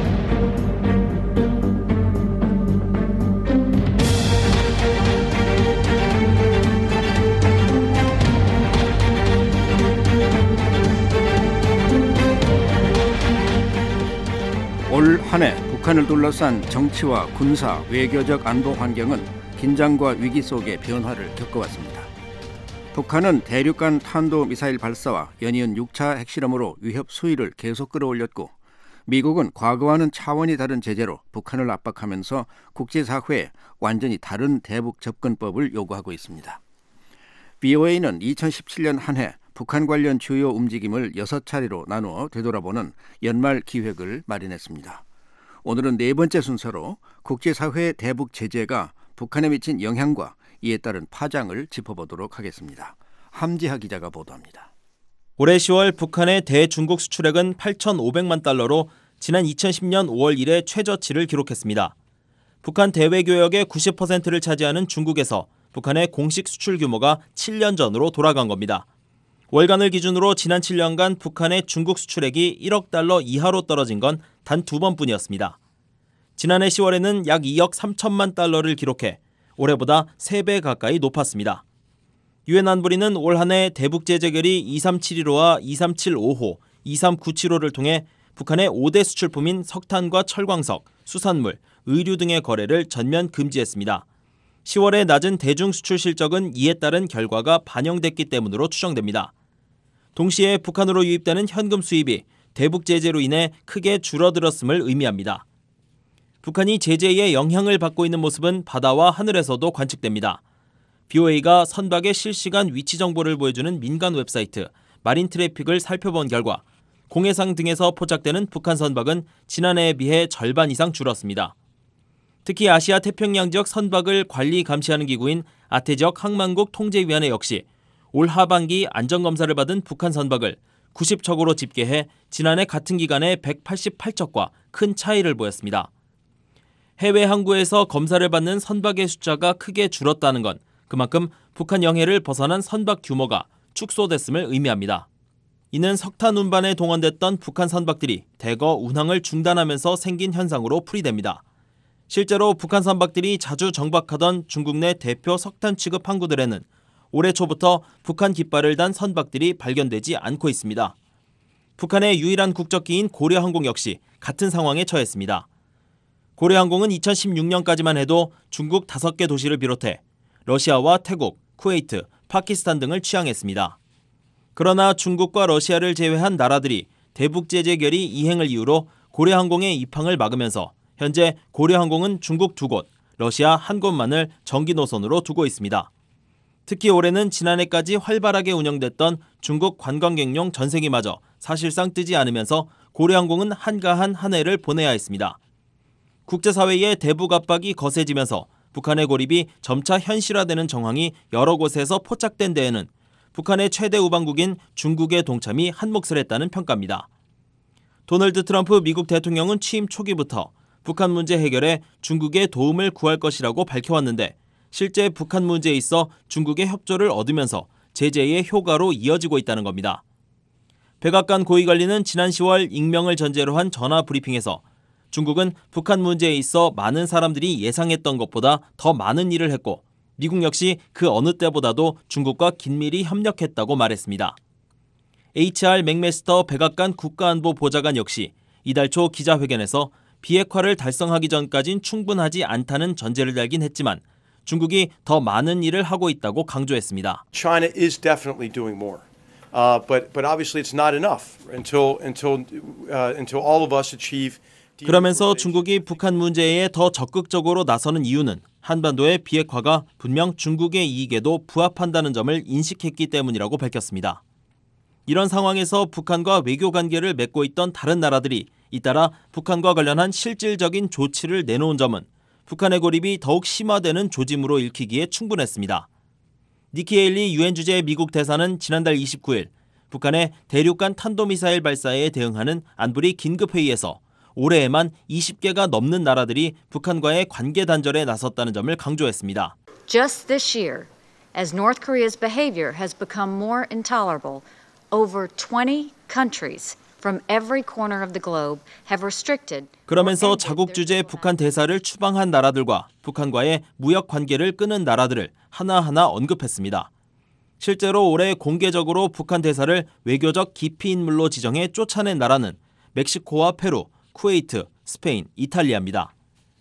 올 한 해 북한을 둘러싼 정치와 군사, 외교적 안보 환경은 긴장과 위기 속의 변화를 겪어왔습니다. 북한은 대륙간 탄도미사일 발사와 연이은 육 차 핵실험으로 위협 수위를 계속 끌어올렸고 미국은 과거와는 차원이 다른 제재로 북한을 압박하면서 국제사회에 완전히 다른 대북 접근법을 요구하고 있습니다. 브이오에이는 이천십칠 년 한 해 북한 관련 주요 움직임을 여섯 차례로 나누어 되돌아보는 연말 기획을 마련했습니다. 오늘은 네 번째 순서로 국제사회의 대북 제재가 북한에 미친 영향과 이에 따른 파장을 짚어보도록 하겠습니다. 함지하 기자가 보도합니다. 올해 시월 북한의 대중국 수출액은 팔천오백만 달러로 지난 이천십 년 오월 이래 최저치를 기록했습니다. 북한 대외교역의 구십 퍼센트를 차지하는 중국에서 북한의 공식 수출 규모가 칠 년 전으로 돌아간 겁니다. 월간을 기준으로 지난 칠 년간 북한의 중국 수출액이 일억 달러 이하로 떨어진 건 단 두 번뿐이었습니다. 지난해 시월에는 약 이억 삼천만 달러를 기록해 올해보다 세 배 가까이 높았습니다. 유엔 안보리는 올 한 해 대북 제재 결의 이삼칠일 호와 이삼칠오 호, 이삼구칠 호를 통해 북한의 오 대 수출품인 석탄과 철광석, 수산물, 의류 등의 거래를 전면 금지했습니다. 시월의 낮은 대중 수출 실적은 이에 따른 결과가 반영됐기 때문으로 추정됩니다. 동시에 북한으로 유입되는 현금 수입이 대북 제재로 인해 크게 줄어들었음을 의미합니다. 북한이 제재의 영향을 받고 있는 모습은 바다와 하늘에서도 관측됩니다. 브이오에이가 선박의 실시간 위치 정보를 보여주는 민간 웹사이트 마린 트래픽을 살펴본 결과 공해상 등에서 포착되는 북한 선박은 지난해에 비해 절반 이상 줄었습니다. 특히 아시아 태평양 지역 선박을 관리 감시하는 기구인 아태지역 항만국 통제위원회 역시 올 하반기 안전검사를 받은 북한 선박을 구십 척으로 집계해 지난해 같은 기간에 백팔십팔 척과 큰 차이를 보였습니다. 해외 항구에서 검사를 받는 선박의 숫자가 크게 줄었다는 건 그만큼 북한 영해를 벗어난 선박 규모가 축소됐음을 의미합니다. 이는 석탄 운반에 동원됐던 북한 선박들이 대거 운항을 중단하면서 생긴 현상으로 풀이됩니다. 실제로 북한 선박들이 자주 정박하던 중국 내 대표 석탄 취급 항구들에는 올해 초부터 북한 깃발을 단 선박들이 발견되지 않고 있습니다. 북한의 유일한 국적기인 고려항공 역시 같은 상황에 처했습니다. 고려항공은 이천십육 년까지만 해도 중국 다섯 개 도시를 비롯해 러시아와 태국, 쿠웨이트, 파키스탄 등을 취항했습니다. 그러나 중국과 러시아를 제외한 나라들이 대북 제재 결의 이행을 이유로 고려항공의 입항을 막으면서 현재 고려항공은 중국 두 곳, 러시아 한 곳만을 정기 노선으로 두고 있습니다. 특히 올해는 지난해까지 활발하게 운영됐던 중국 관광객용 전세기마저 사실상 뜨지 않으면서 고려항공은 한가한 한 해를 보내야 했습니다. 국제사회의 대북 압박이 거세지면서 북한의 고립이 점차 현실화되는 정황이 여러 곳에서 포착된 데에는 북한의 최대 우방국인 중국의 동참이 한몫을 했다는 평가입니다. 도널드 트럼프 미국 대통령은 취임 초기부터 북한 문제 해결에 중국의 도움을 구할 것이라고 밝혀왔는데 실제 북한 문제에 있어 중국의 협조를 얻으면서 제재의 효과로 이어지고 있다는 겁니다. 백악관 고위관리는 지난 시월 익명을 전제로 한 전화 브리핑에서 중국은 북한 문제에 있어 많은 사람들이 예상했던 것보다 더 많은 일을 했고 미국 역시 그 어느 때보다도 중국과 긴밀히 협력했다고 말했습니다. 에이치알 맥메스터 백악관 국가안보 보좌관 역시 이달 초 기자회견에서 비핵화를 달성하기 전까진 충분하지 않다는 전제를 달긴 했지만 중국이 더 많은 일을 하고 있다고 강조했습니다. China is definitely doing more, uh, but but obviously it's not enough until until uh, until all of us achieve. 그러면서 중국이 북한 문제에 더 적극적으로 나서는 이유는 한반도의 비핵화가 분명 중국의 이익에도 부합한다는 점을 인식했기 때문이라고 밝혔습니다. 이런 상황에서 북한과 외교 관계를 맺고 있던 다른 나라들이 잇따라 북한과 관련한 실질적인 조치를 내놓은 점은 북한의 고립이 더욱 심화되는 조짐으로 읽히기에 충분했습니다. 니키 헤일리 유엔 주재 미국 대사는 지난달 이십구일 북한의 대륙간 탄도미사일 발사에 대응하는 안보리 긴급회의에서 올해에만 이십 개가 넘는 나라들이 북한과의 관계 단절에 나섰다는 점을 강조했습니다. Just this year, as North Korea's behavior has become more intolerable, over twenty countries from every corner of the globe have restricted. 그러면서 자국 주재 북한 대사를 추방한 나라들과 북한과의 무역 관계를 끊은 나라들을 하나하나 언급했습니다. 실제로 올해 공개적으로 북한 대사를 외교적 기피 인물로 지정해 쫓아낸 나라는 멕시코와 페루, 쿠웨이트, 스페인, 이탈리아입니다.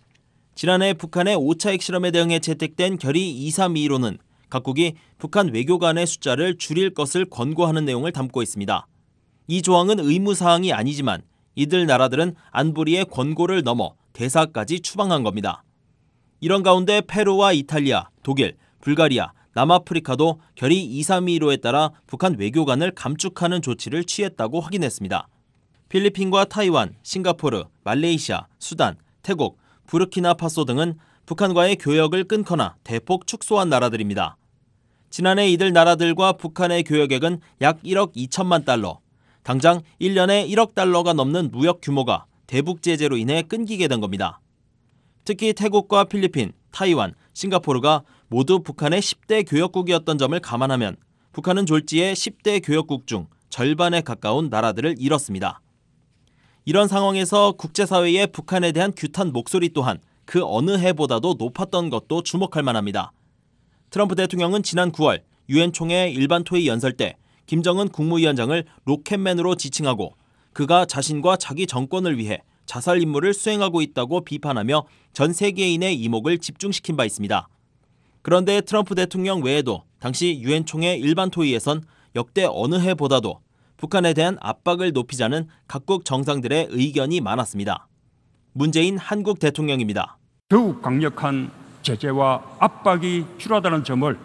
지난해 북한의 오 차 핵실험에 대응해 채택된 결의 이삼이일호는 각국이 북한 외교관의 숫자를 줄일 것을 권고하는 내용을 담고 있습니다. 이 조항은 의무사항이 아니지만 이들 나라들은 안보리의 권고를 넘어 대사까지 추방한 겁니다. 이런 가운데 페루와 이탈리아, 독일, 불가리아, 남아프리카도 결의 이삼이일호에 따라 북한 외교관을 감축하는 조치를 취했다고 확인했습니다. 필리핀과 타이완, 싱가포르, 말레이시아, 수단, 태국, 부르키나파소 등은 북한과의 교역을 끊거나 대폭 축소한 나라들입니다. 지난해 이들 나라들과 북한의 교역액은 약 일억 이천만 달러, 당장 일 년에 일억 달러가 넘는 무역 규모가 대북 제재로 인해 끊기게 된 겁니다. 특히 태국과 필리핀, 타이완, 싱가포르가 모두 북한의 십 대 교역국이었던 점을 감안하면 북한은 졸지에 십 대 교역국 중 절반에 가까운 나라들을 잃었습니다. 이런 상황에서 국제사회의 북한에 대한 규탄 목소리 또한 그 어느 해보다도 높았던 것도 주목할 만합니다. 트럼프 대통령은 지난 구월 유엔 총회 일반 토의 연설 때 김정은 국무위원장을 로켓맨으로 지칭하고 그가 자신과 자기 정권을 위해 자살 임무를 수행하고 있다고 비판하며 전 세계인의 이목을 집중시킨 바 있습니다. 그런데 트럼프 대통령 외에도 당시 유엔 총회 일반 토의에선 역대 어느 해보다도 북한에 대한 압박을 높이자는 각국 정상들의 의견이 많았습니다. 문재인 한국 대통령입니다. 더욱 강력한 제재와 압박이 필요하다는 점을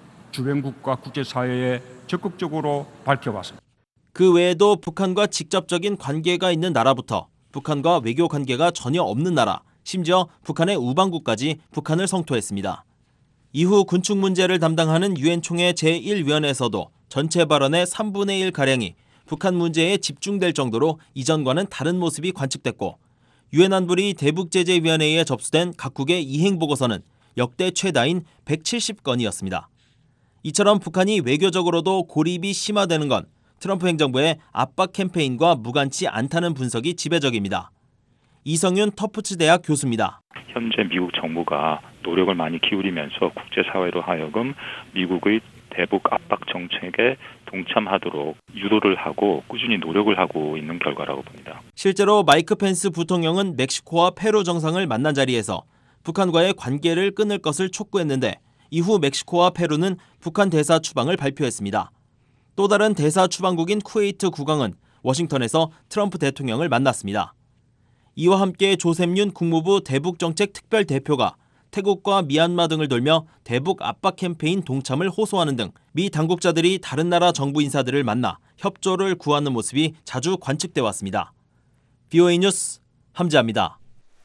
주변국과 국제사회에 적극적으로 밝혀왔습니다. 그 외에도 북한과 직접적인 관계가 있는 나라부터 북한과 외교 관계가 전혀 없는 나라, 심지어 북한의 우방국까지 북한을 성토했습니다. 이후 군축 문제를 담당하는 유엔 총회 제일 위원회에서도 전체 발언의 삼분의 일가량이 북한 문제에 집중될 정도로 이전과는 다른 모습이 관측됐고 유엔 안보리 대북제재위원회에 접수된 각국의 이행보고서는 역대 최다인 백칠십 건이었습니다. 이처럼 북한이 외교적으로도 고립이 심화되는 건 트럼프 행정부의 압박 캠페인과 무관치 않다는 분석이 지배적입니다. 이성윤 터프츠 대학 교수입니다. 현재 미국 정부가 노력을 많이 기울이면서 국제사회로 하여금 미국의 대북 압박 정책에 동참하도록 유도를 하고 꾸준히 노력을 하고 있는 결과라고 봅니다. 실제로 마이크 펜스 부통령은 멕시코와 페루 정상을 만난 자리에서 북한과의 관계를 끊을 것을 촉구했는데 이후 멕시코와 페루는 북한 대사 추방을 발표했습니다. 또 다른 대사 추방국인 쿠웨이트 국왕은 워싱턴에서 트럼프 대통령을 만났습니다. 이와 함께 조셉윤 국무부 대북정책 특별대표가 태국과 미얀마 등을 돌며 대북 압박 캠페인 동참을 호소하는 등 미 당국자들이 다른 나라 정부 인사들을 만나 협조를 구하는 모습이 자주 관측돼 왔습니다. 비오에이 뉴스 함지아입니다.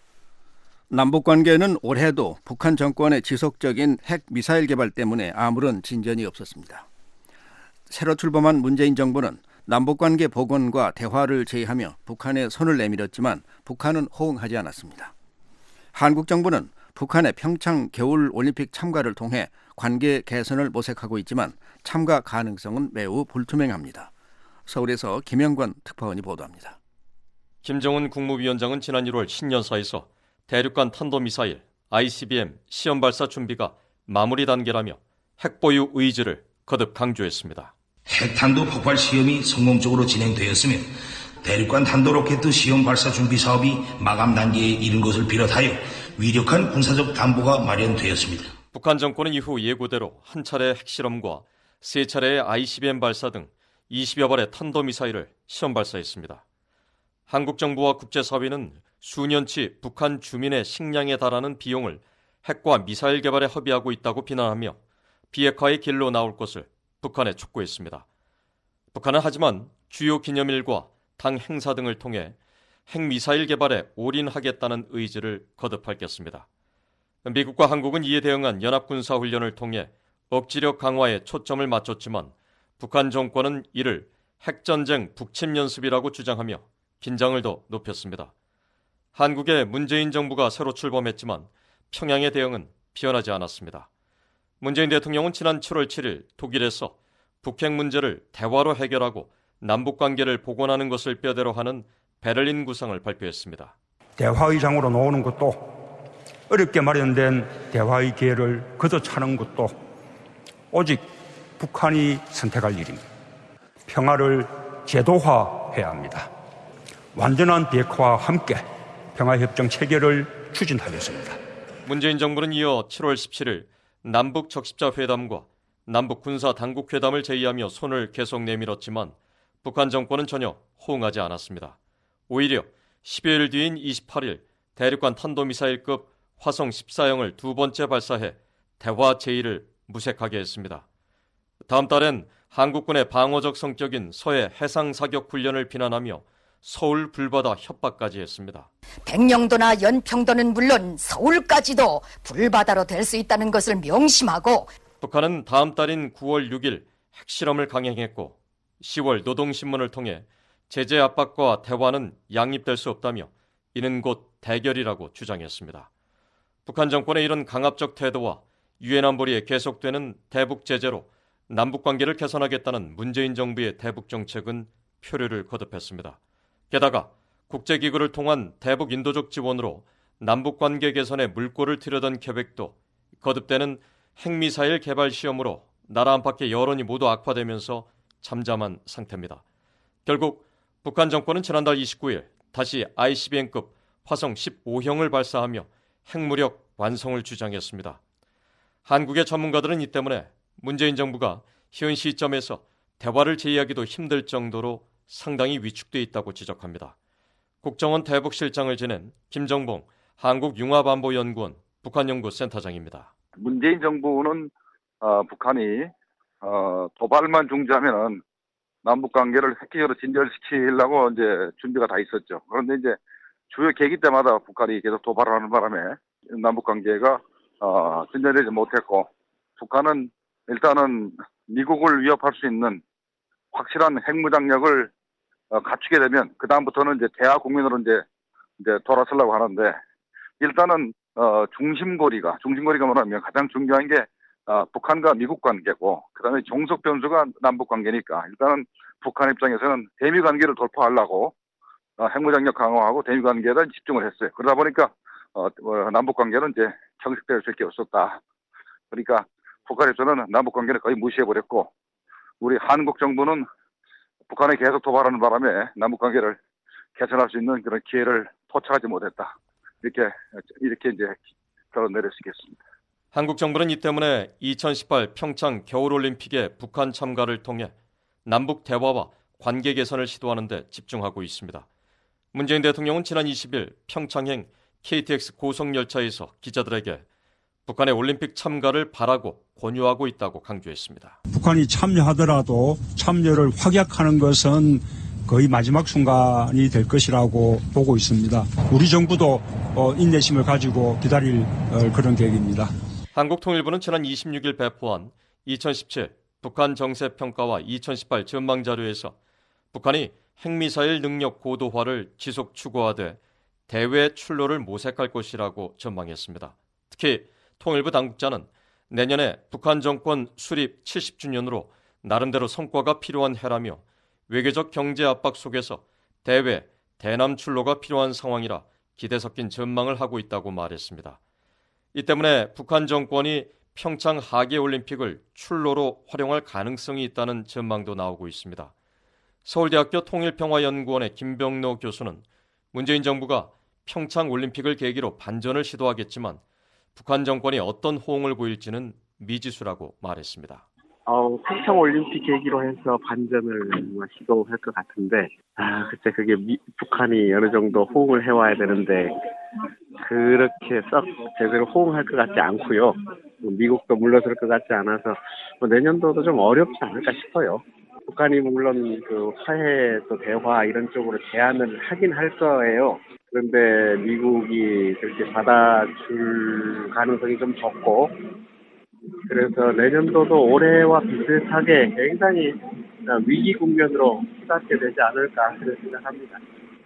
남북관계는 올해도 북한 정권의 지속적인 핵 미사일 개발 때문에 아무런 진전이 없었습니다. 새로 출범한 문재인 정부는 남북관계 복원과 대화를 제의하며 북한에 손을 내밀었지만 북한은 호응하지 않았습니다. 한국 정부는 북한의 평창 겨울올림픽 참가를 통해 관계 개선을 모색하고 있지만 참가 가능성은 매우 불투명합니다. 서울에서 김영관 특파원이 보도합니다. 김정은 국무위원장은 지난 일월 신년사에서 대륙간 탄도미사일 아이씨비엠 시험 발사 준비가 마무리 단계라며 핵보유 의지를 거듭 강조했습니다. 핵탄두 폭발 시험이 성공적으로 진행되었으며 대륙간 탄도로켓 시험 발사 준비 사업이 마감 단계에 이른 것을 비롯하여 위력한 군사적 담보가 마련되었습니다. 북한 정권은 이후 예고대로 한 차례 핵실험과 세 차례의 아이씨비엠 발사 등 이십여 발의 탄도미사일을 시험 발사했습니다. 한국 정부와 국제사회는 수년치 북한 주민의 식량에 달하는 비용을 핵과 미사일 개발에 허비하고 있다고 비난하며 비핵화의 길로 나올 것을 북한에 촉구했습니다. 북한은 하지만 주요 기념일과 당 행사 등을 통해 핵미사일 개발에 올인하겠다는 의지를 거듭 밝혔습니다. 미국과 한국은 이에 대응한 연합군사훈련을 통해 억지력 강화에 초점을 맞췄지만 북한 정권은 이를 핵전쟁 북침 연습이라고 주장하며 긴장을 더 높였습니다. 한국의 문재인 정부가 새로 출범했지만 평양의 대응은 변하지 않았습니다. 문재인 대통령은 지난 칠월 칠일 독일에서 북핵 문제를 대화로 해결하고 남북관계를 복원하는 것을 뼈대로 하는 베를린 구상을 발표했습니다. 대화의 장으로 놓는 것도 어렵게 마련된 대화의 기회를 걷어차는 것도 오직 북한이 선택할 일입니다. 평화를 제도화해야 합니다. 완전한 비핵화와 함께 평화협정 체결을 추진하겠습니다. 문재인 정부는 이어 칠월 십칠일 남북 적십자 회담과 남북 군사 당국 회담을 제의하며 손을 계속 내밀었지만 북한 정권은 전혀 호응하지 않았습니다. 오히려 십여일 뒤인 이십팔일 대륙간 탄도미사일급 화성 십사형을 두 번째 발사해 대화 제의를 무색하게 했습니다. 다음 달엔 한국군의 방어적 성격인 서해 해상사격 훈련을 비난하며 서울 불바다 협박까지 했습니다. 백령도나 연평도는 물론 서울까지도 불바다로 될 수 있다는 것을 명심하고 북한은 다음 달인 구월 육일 핵실험을 강행했고 시월 노동신문을 통해 제재 압박과 대화는 양립될 수 없다며 이는 곧 대결이라고 주장했습니다. 북한 정권의 이런 강압적 태도와 유엔 안보리에 계속되는 대북 제재로 남북관계를 개선하겠다는 문재인 정부의 대북 정책은 표류를 거듭했습니다. 게다가 국제기구를 통한 대북 인도적 지원으로 남북관계 개선에 물꼬를 트려던 계획도 거듭되는 핵미사일 개발 시험으로 나라 안팎의 여론이 모두 악화되면서 잠잠한 상태입니다. 결국 북한 정권은 지난달 이십구일 다시 아이씨비엠급 화성 십오형을 발사하며 핵무력 완성을 주장했습니다. 한국의 전문가들은 이 때문에 문재인 정부가 현 시점에서 대화를 제의하기도 힘들 정도로 상당히 위축돼 있다고 지적합니다. 국정원 대북실장을 지낸 김정봉 한국융합안보연구원 북한연구센터장입니다. 문재인 정부는 어, 북한이 어, 도발만 중지하면은 남북관계를 획기적으로 진전시키려고 이제 준비가 다 있었죠. 그런데 이제 주요 계기 때마다 북한이 계속 도발을 하는 바람에 남북관계가 어, 진전되지 못했고, 북한은 일단은 미국을 위협할 수 있는 확실한 핵무장력을 어, 갖추게 되면 그 다음부터는 이제 대화 국면으로 이제 이제 돌아서려고 하는데, 일단은 어, 중심고리가 중심고리가 뭐냐면 가장 중요한 게 어, 북한과 미국 관계고, 그다음에 종속 변수가 남북 관계니까 일단은 북한 입장에서는 대미 관계를 돌파하려고 어, 핵무장력 강화하고 대미 관계에 집중을 했어요. 그러다 보니까 어, 어, 남북 관계는 이제 경색될 수밖에 없었다. 그러니까 북한에서는 남북 관계를 거의 무시해버렸고 우리 한국 정부는 북한에 계속 도발하는 바람에 남북 관계를 개선할 수 있는 그런 기회를 포착하지 못했다. 이렇게 이렇게 이제 결론 내릴 수 있겠습니다. 한국 정부는 이 때문에 이천십팔 평창 겨울올림픽의 북한 참가를 통해 남북 대화와 관계 개선을 시도하는 데 집중하고 있습니다. 문재인 대통령은 지난 이십 일 평창행 케이티엑스 고속열차에서 기자들에게 북한의 올림픽 참가를 바라고 권유하고 있다고 강조했습니다. 북한이 참여하더라도 참여를 확약하는 것은 거의 마지막 순간이 될 것이라고 보고 있습니다. 우리 정부도 인내심을 가지고 기다릴 그런 계획입니다. 한국통일부는 지난 이십육 일 배포한 이천십칠 북한 정세평가와 이천십팔 전망자료에서 북한이 핵미사일 능력 고도화를 지속 추구하되 대외 출로를 모색할 것이라고 전망했습니다. 특히 통일부 당국자는 내년에 북한 정권 수립 칠십 주년으로 나름대로 성과가 필요한 해라며 외교적 경제 압박 속에서 대외, 대남 출로가 필요한 상황이라 기대 섞인 전망을 하고 있다고 말했습니다. 이 때문에 북한 정권이 평창 하계올림픽을 출로로 활용할 가능성이 있다는 전망도 나오고 있습니다. 서울대학교 통일평화연구원의 김병노 교수는 문재인 정부가 평창 올림픽을 계기로 반전을 시도하겠지만 북한 정권이 어떤 호응을 보일지는 미지수라고 말했습니다. 어, 평창 올림픽 계기로 해서 반전을 시도할 것 같은데, 아, 글쎄 그게 미, 북한이 어느 정도 호응을 해와야 되는데 그렇게 썩 제대로 호응할 것 같지 않고요. 미국도 물러설 것 같지 않아서 뭐 내년도도 좀 어렵지 않을까 싶어요. 북한이 물론 그 화해 또 대화 이런 쪽으로 제안을 하긴 할 거예요. 그런데 미국이 그렇게 받아줄 가능성이 좀 적고, 그래서 내년도도 올해와 비슷하게 굉장히 위기 국면으로 치닫게 되지 않을까 그런 생각합니다.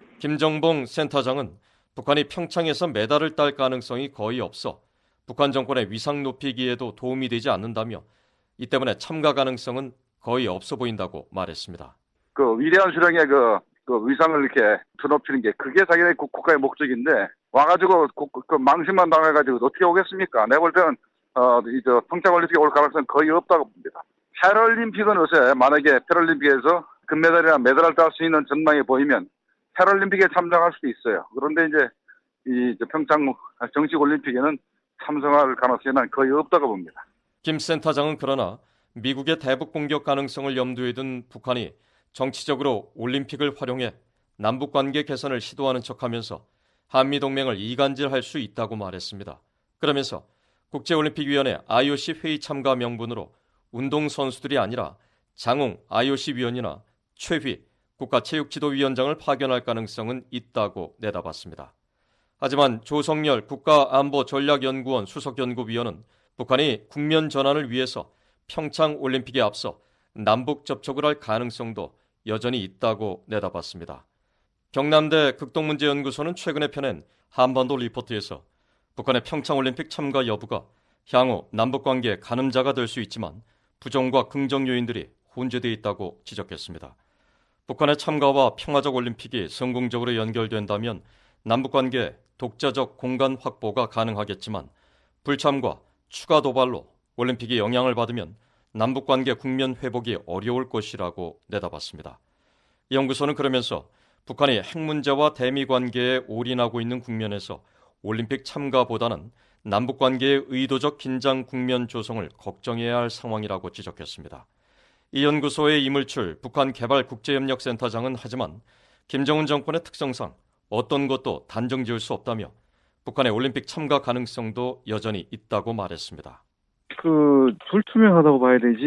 김정봉 센터장은 북한이 평창에서 메달을 딸 가능성이 거의 없어 북한 정권의 위상 높이기에도 도움이 되지 않는다며 이 때문에 참가 가능성은 거의 없어 보인다고 말했습니다. 그 위대한 수령의 그, 그 위상을 이렇게 드높이는 게 그게 자기네 국가의 목적인데 와가지고 그, 그 망신만 당해가지고 어떻게 오겠습니까? 내가 볼 때는 어, 이제 평창올림픽에 올 가능성은 거의 없다고 봅니다. 패럴림픽은 요새 만약에 패럴림픽에서 금메달이나 메달을 딸 수 있는 전망이 보이면 패럴림픽에 참석할 수도 있어요. 그런데 이제 이 평창 정식 올림픽에는 참석할 가능성이 난 거의 없다고 봅니다. 김 센터장은 그러나 미국의 대북 공격 가능성을 염두에 둔 북한이 정치적으로 올림픽을 활용해 남북관계 개선을 시도하는 척하면서 한미동맹을 이간질할 수 있다고 말했습니다. 그러면서 국제올림픽위원회 아이오씨 회의 참가 명분으로 운동선수들이 아니라 장웅 아이오씨 위원이나 최휘 국가체육지도위원장을 파견할 가능성은 있다고 내다봤습니다. 하지만 조성열 국가안보전략연구원 수석연구위원은 북한이 국면 전환을 위해서 평창올림픽에 앞서 남북 접촉을 할 가능성도 여전히 있다고 내다봤습니다. 경남대 극동문제연구소는 최근에 펴낸 한반도 리포트에서 북한의 평창올림픽 참가 여부가 향후 남북관계의 가늠자가 될 수 있지만 부정과 긍정 요인들이 혼재되어 있다고 지적했습니다. 북한의 참가와 평화적 올림픽이 성공적으로 연결된다면 남북관계의 독자적 공간 확보가 가능하겠지만 불참과 추가 도발로 올림픽이 영향을 받으면 남북관계 국면 회복이 어려울 것이라고 내다봤습니다. 이 연구소는 그러면서 북한이 핵 문제와 대미 관계에 올인하고 있는 국면에서 올림픽 참가보다는 남북관계의 의도적 긴장 국면 조성을 걱정해야 할 상황이라고 지적했습니다. 이 연구소의 이물출 북한개발국제협력센터장은 하지만 김정은 정권의 특성상 어떤 것도 단정 지을 수 없다며 북한의 올림픽 참가 가능성도 여전히 있다고 말했습니다. 그 불투명하다고 봐야 되지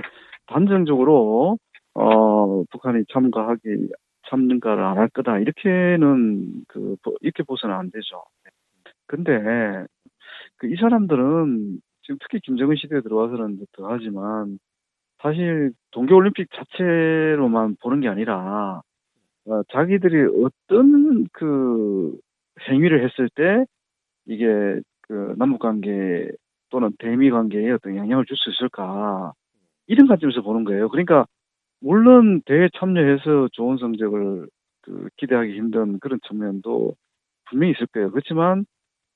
단정적으로 어, 북한이 참가하기 참가를 안 할 거다 이렇게는 그 이렇게 보서는 안 되죠. 근데 그 이 사람들은 지금 특히 김정은 시대에 들어와서는 더 하지만 사실 동계올림픽 자체로만 보는 게 아니라 어, 자기들이 어떤 그 행위를 했을 때 이게 그 남북관계 또는 대미관계에 어떤 영향을 줄 수 있을까 이런 관점에서 보는 거예요. 그러니까 물론 대회 참여해서 좋은 성적을 그 기대하기 힘든 그런 측면도 분명히 있을 거예요. 그렇지만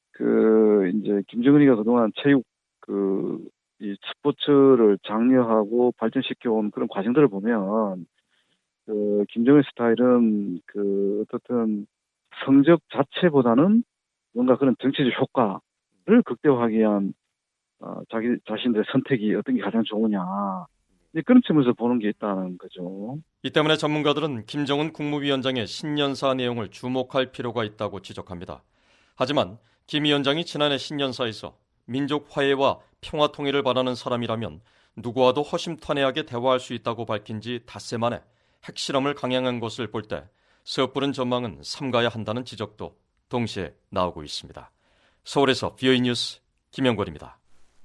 그 이제 김정은이가 그동안 체육 그 이 스포츠를 장려하고 발전시켜온 그런 과정들을 보면 그 김정은 스타일은 그 어떻든 성적 자체보다는 뭔가 그런 정치적 효과를 극대화하기 위한 어, 자기 자신들의 선택이 어떤 게 가장 좋으냐 그런 측면에서 보는 게 있다는 거죠. 이 때문에 전문가들은 김정은 국무위원장의 신년사 내용을 주목할 필요가 있다고 지적합니다. 하지만 김 위원장이 지난해 신년사에서 민족 화해와 평화 통일을 바라는 사람이라면 누구와도 허심탄회하게 대화할 수 있다고 밝힌 지 닷새 만에 핵실험을 강행한 것을 볼 때 섣부른 전망은 삼가야 한다는 지적도 동시에 나오고 있습니다. 서울에서 비오이 뉴스 김영권입니다.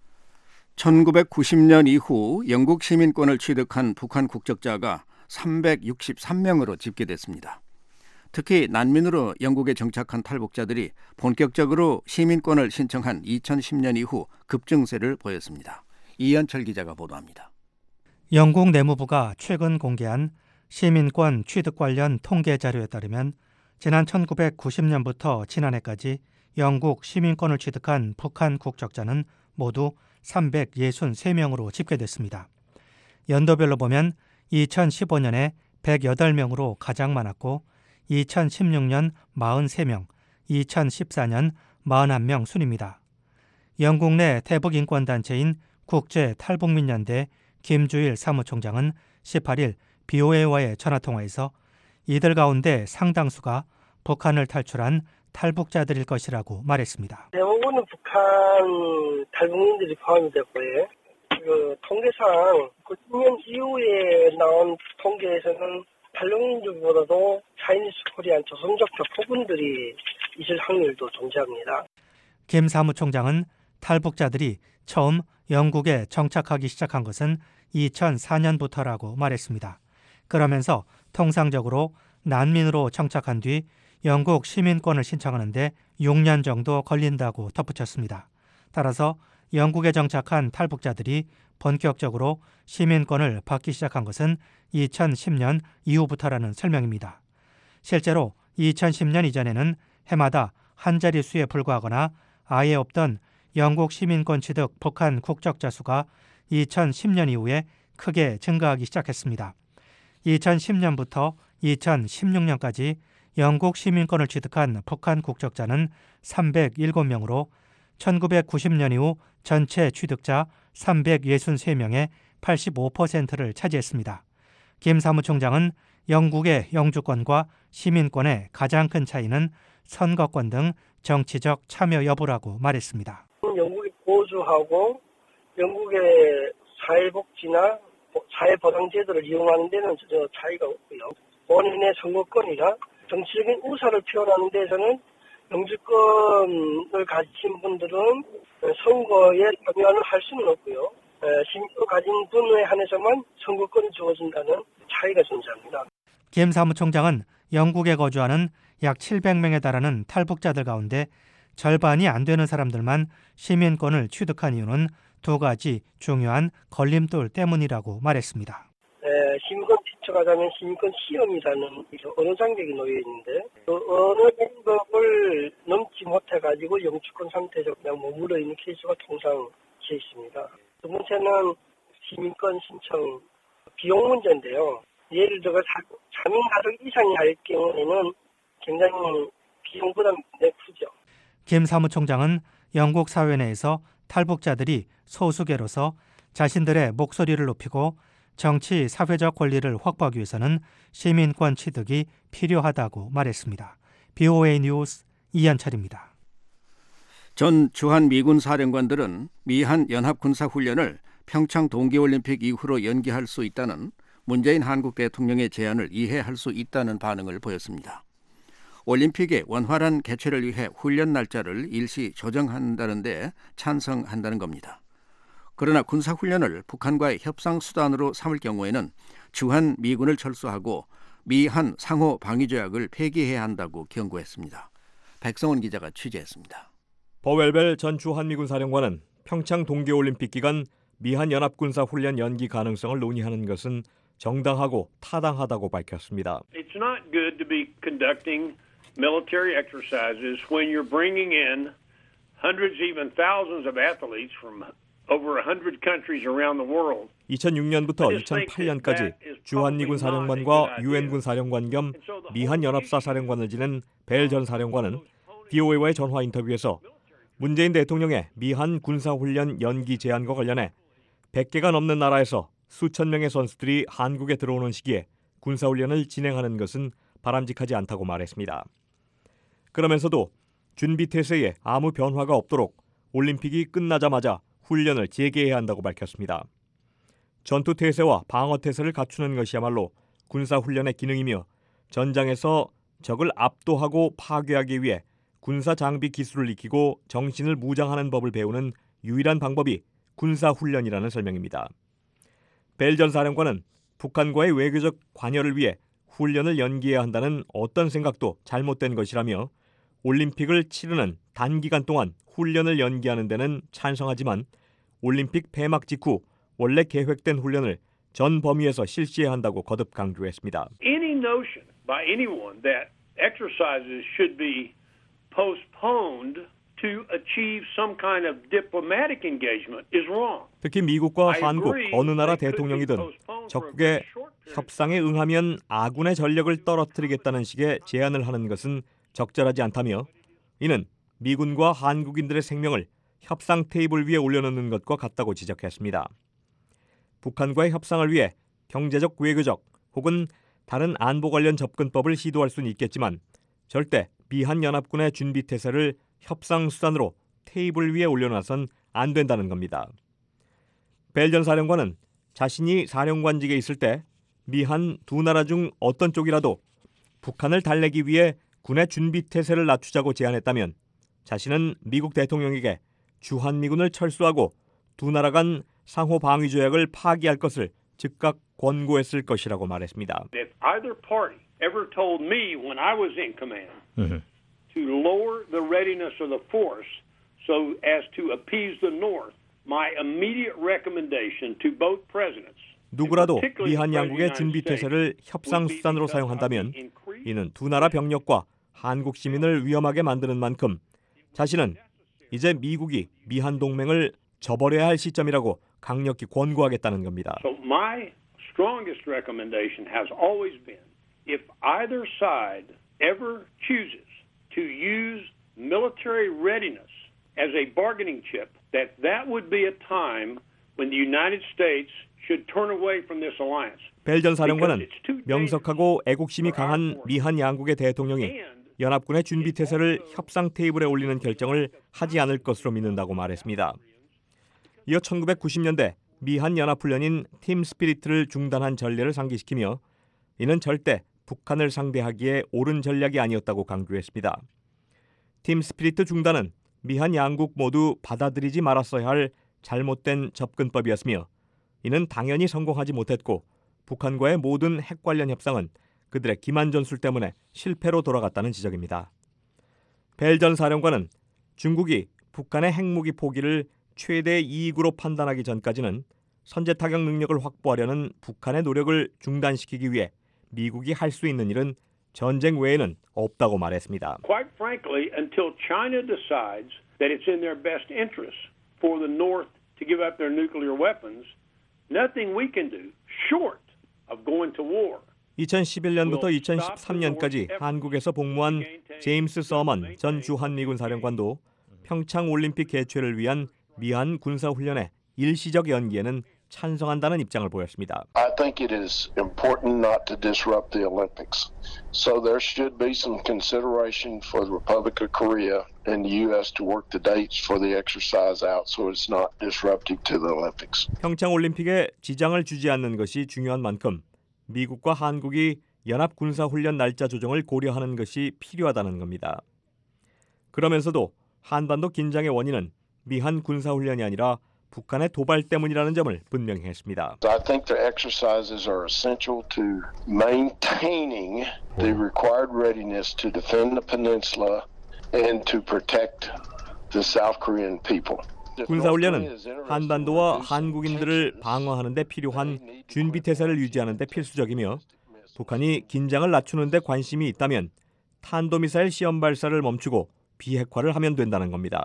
천구백구십 년 이후 영국 시민권을 취득한 북한 국적자가 삼백육십삼 명으로 집계됐습니다. 특히 난민으로 영국에 정착한 탈북자들이 본격적으로 시민권을 신청한 이천십 년 이후 급증세를 보였습니다. 이현철 기자가 보도합니다. 영국 내무부가 최근 공개한 시민권 취득 관련 통계 자료에 따르면 지난 천구백구십 년부터 지난해까지 영국 시민권을 취득한 북한 국적자는 모두 삼백육십삼 명으로 집계됐습니다. 연도별로 보면 이천십오 년에 백팔 명으로 가장 많았고 이천십육 년 사십삼 명, 이천십사 년 사십일 명 순입니다. 영국 내 대북인권단체인 국제탈북민연대 김주일 사무총장은 십팔 일 비오에이와의 전화통화에서 이들 가운데 상당수가 북한을 탈출한 탈북자들일 것이라고 말했습니다. 대부분은 북한 탈북민들이 포함이 됐고요. 그 통계상 구십 년 이후에 나온 통계에서는 탈북민들보다도 차이니스 코리안 조선족적 부분들이 있을 확률도 존재합니다. 김 사무총장은 탈북자들이 처음 영국에 정착하기 시작한 것은 이천사 년부터라고 말했습니다. 그러면서 통상적으로 난민으로 정착한 뒤 영국 시민권을 신청하는데 육 년 정도 걸린다고 덧붙였습니다. 따라서 영국에 정착한 탈북자들이 본격적으로 시민권을 받기 시작한 것은 이천십 년 이후부터라는 설명입니다. 실제로 이천십 년 이전에는 해마다 한 자릿수에 불과하거나 아예 없던 영국 시민권 취득 북한 국적자 수가 이천십 년 이후에 크게 증가하기 시작했습니다. 이천십 년부터 이천십육 년까지 영국 시민권을 취득한 북한 국적자는 삼백칠 명으로 천구백구십 년 이후 전체 취득자 삼백육십삼 명의 팔십오 퍼센트를 차지했습니다. 김 사무총장은 영국의 영주권과 시민권의 가장 큰 차이는 선거권 등 정치적 참여 여부라고 말했습니다. 영국에 거주하고 영국의 사회복지나 사회보장 제도를 이용하는 데는 전혀 차이가 없고요. 본인의 선거권이나 정치적인 우사를 표현하는 데서는 영주권을 가진 분들은 선거에 참여를 할 수는 없고요. 시민권 가진 분에 한해서만 선거권이 주어진다는 차이가 존재합니다. 김 사무총장은 영국에 거주하는 약 칠백 명에 달하는 탈북자들 가운데 절반이 안 되는 사람들만 시민권을 취득한 이유는 두 가지 중요한 걸림돌 때문이라고 말했습니다. 에, 시민권 신청하자면 시민권 시험이라는 언어 장벽이 놓여 있는데 그 언어 장벽을 넘지 못해가지고 영주권 상태에서 그냥 머물러 있는 케이스가 통상 제 있습니다. 두 번째는 시민권 신청 비용 문제인데요. 예를 들어 삼 인 가족 이상이 할 경우에는 굉장히 비용 부담이 굉장히 크죠. 김 사무총장은 영국 사회 내에서 탈북자들이 소수계로서 자신들의 목소리를 높이고 정치, 사회적 권리를 확보하기 위해서는 시민권 취득이 필요하다고 말했습니다. 비오에이 뉴스 이현철입니다. 전 주한 미군 사령관들은 미한 연합군사훈련을 평창 동계올림픽 이후로 연기할 수 있다는 문재인 한국 대통령의 제안을 이해할 수 있다는 반응을 보였습니다. 올림픽의 원활한 개최를 위해 훈련 날짜를 일시 조정한다는 데 찬성한다는 겁니다. 그러나 군사훈련을 북한과의 협상수단으로 삼을 경우에는 주한 미군을 철수하고 미한 상호 방위조약을 폐기해야 한다고 경고했습니다. 백성원 기자가 취재했습니다. 버웰벨 전 주한미군 사령관은 평창 동계올림픽 기간 미한 연합군사 훈련 연기 가능성을 논의하는 것은 정당하고 타당하다고 밝혔습니다. It's not good to be conducting military exercises when you're bringing in hundreds, even thousands of athletes from over one hundred countries around the world. 이천육 년부터 이천팔 년까지 주한미군 사령관과 유엔군 사령관 겸 미한 연합사 사령관을 지낸 벨 전 사령관은 브이오에이와의 전화 인터뷰에서 문재인 대통령의 미한 군사훈련 연기 제안과 관련해 백 개가 넘는 나라에서 수천 명의 선수들이 한국에 들어오는 시기에 군사훈련을 진행하는 것은 바람직하지 않다고 말했습니다. 그러면서도 준비태세에 아무 변화가 없도록 올림픽이 끝나자마자 훈련을 재개해야 한다고 밝혔습니다. 전투태세와 방어태세를 갖추는 것이야말로 군사훈련의 기능이며 전장에서 적을 압도하고 파괴하기 위해 군사장비 기술을 익히고 정신을 무장하는 법을 배우는 유일한 방법이 군사훈련이라는 설명입니다. 벨 전 사령관은 북한과의 외교적 관여를 위해 훈련을 연기해야 한다는 어떤 생각도 잘못된 것이라며 올림픽을 치르는 단기간 동안 훈련을 연기하는 데는 찬성하지만 올림픽 폐막 직후 원래 계획된 훈련을 전 범위에서 실시해야 한다고 거듭 강조했습니다. Any notion by anyone that exercises should be postponed to achieve some kind of diplomatic engagement is wrong. 특히 미국과 한국 어느 나라 대통령이든 적국의 협상에 응하면 아군의 전력을 떨어뜨리겠다는 식의 제안을 하는 것은 적절하지 않다며 이는 미군과 한국인들의 생명을 협상 테이블 위에 올려놓는 것과 같다고 지적했습니다. 북한과의 협상을 위해 경제적, 외교적 혹은 다른 안보 관련 접근법을 시도할 수는 있겠지만 절대 미한 연합군의 준비태세를 협상 수단으로 테이블 위에 올려놔선 안 된다는 겁니다. 벨 전 사령관은 자신이 사령관직에 있을 때 미한 두 나라 중 어떤 쪽이라도 북한을 달래기 위해 군의 준비태세를 낮추자고 제안했다면 자신은 미국 대통령에게 주한미군을 철수하고 두 나라 간 상호 방위 조약을 파기할 것을 즉각 권고했을 것이라고 말했습니다. If either party ever told me when I was in command to lower the readiness of the force so as to appease the North, my immediate recommendation to both presidents. 누구라도 미한 양국의 준비태세를 협상 수단으로 사용한다면 이는 두 나라 병력과 한국 시민을 위험하게 만드는 만큼 자신은 이제 미국이 미한 동맹을 저버려야 할 시점이라고 강력히 권고하겠다는 겁니다. So my strongest recommendation has always been if either side ever chooses to use military readiness as a bargaining chip, that that would be a time when the United States should turn away from this alliance. 벨 전 사령관은 명석하고 애국심이 강한 미한 양국의 대통령이 연합군의 준비태세를 협상 테이블에 올리는 결정을 하지 않을 것으로 믿는다고 말했습니다. 이어 천구백구십 년대 미한 연합훈련인 팀 스피리트를 중단한 전례를 상기시키며 이는 절대 북한을 상대하기에 옳은 전략이 아니었다고 강조했습니다. 팀 스피리트 중단은 미한 양국 모두 받아들이지 말았어야 할 잘못된 접근법이었으며 이는 당연히 성공하지 못했고 북한과의 모든 핵 관련 협상은 그들의 기만 전술 때문에 실패로 돌아갔다는 지적입니다. 벨 전 사령관은 중국이 북한의 핵무기 포기를 최대 이익으로 판단하기 전까지는 선제 타격 능력을 확보하려는 북한의 노력을 중단시키기 위해 미국이 할 수 있는 일은 전쟁 외에는 없다고 말했습니다. Quite frankly, until China decides that it's in their best interest for the North to give up their nuclear weapons, nothing we can do short of going to war. 이천십일 년부터 이천십삼 년까지 한국에서 복무한 제임스 서먼 전 주한미군 사령관도 평창 올림픽 개최를 위한 미한 군사훈련의 일시적 연기에는 찬성한다는 입장을 보였습니다. I think it is important not to disrupt the Olympics. So there should be some consideration for the Republic of Korea and the U S to work the dates for the exercise out so it's not disruptive to the Olympics. 평창 올림픽에 지장을 주지 않는 것이 중요한 만큼 미국과 한국이 연합 군사훈련 날짜 조정을 고려하는 것이 필요하다는 겁니다. 그러면서도 한반도 긴장의 원인은 미한 군사훈련이 아니라 북한의 도발 때문이라는 점을 분명히 했습니다. I think the exercises are essential to maintaining the required readiness to defend the peninsula and to protect the South Korean people. 군사훈련은 한반도와 한국인들을 방어하는 데 필요한 준비태세를 유지하는 데 필수적이며 북한이 긴장을 낮추는 데 관심이 있다면 탄도미사일 시험 발사를 멈추고 비핵화를 하면 된다는 겁니다.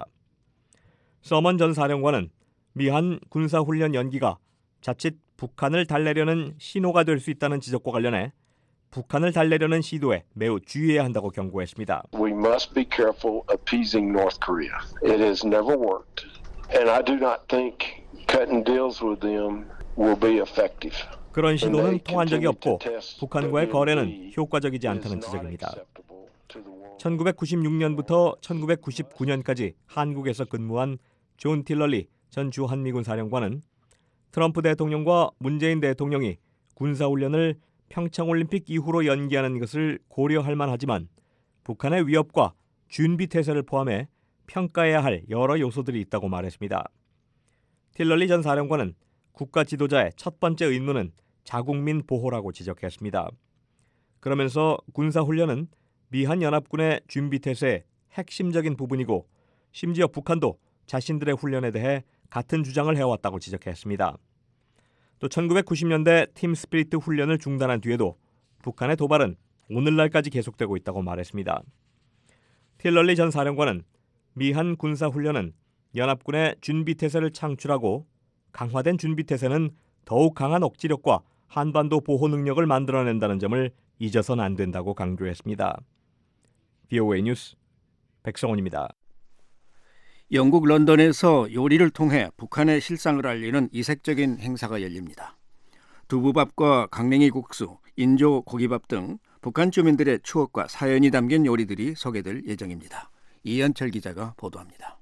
서먼 전 사령관은 미한 군사훈련 연기가 자칫 북한을 달래려는 신호가 될 수 있다는 지적과 관련해 북한을 달래려는 시도에 매우 주의해야 한다고 경고했습니다. We must be careful appeasing North Korea. It has never worked, and I do not think cutting deals with them will be effective. 그런 시도는 통한 적이 없고 북한과의 거래는 효과적이지 않다는 지적입니다. 천구백구십육 년부터 천구백구십구 년까지 한국에서 근무한 존 틸럴리 전 주한미군 사령관은 트럼프 대통령과 문재인 대통령이 군사훈련을 평창올림픽 이후로 연기하는 것을 고려할 만하지만 북한의 위협과 준비태세를 포함해 평가해야 할 여러 요소들이 있다고 말했습니다. 틸럴리 전 사령관은 국가 지도자의 첫 번째 의무는 자국민 보호라고 지적했습니다. 그러면서 군사훈련은 미한연합군의 준비태세의 핵심적인 부분이고 심지어 북한도 자신들의 훈련에 대해 같은 주장을 해왔다고 지적했습니다. 또 천구백구십 년대 팀 스피리트 훈련을 중단한 뒤에도 북한의 도발은 오늘날까지 계속되고 있다고 말했습니다. 틸럴리 전 사령관은 미한 군사훈련은 연합군의 준비태세를 창출하고 강화된 준비태세는 더욱 강한 억지력과 한반도 보호 능력을 만들어낸다는 점을 잊어서는 안 된다고 강조했습니다. 비오에이 뉴스 백성원입니다. 영국 런던에서 요리를 통해 북한의 실상을 알리는 이색적인 행사가 열립니다. 두부밥과 강냉이 국수, 인조 고기밥 등 북한 주민들의 추억과 사연이 담긴 요리들이 소개될 예정입니다. 이현철 기자가 보도합니다.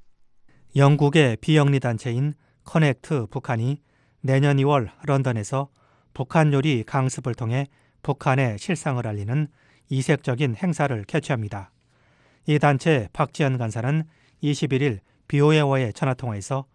영국의 비영리 단체인 커넥트 북한이 내년 이월 런던에서 북한 요리 강습을 통해 북한의 실상을 알리는 이색적인 행사를 개최합니다. 이 단체 박지연 간사는 이십일일 비오에이와의 전화통화에서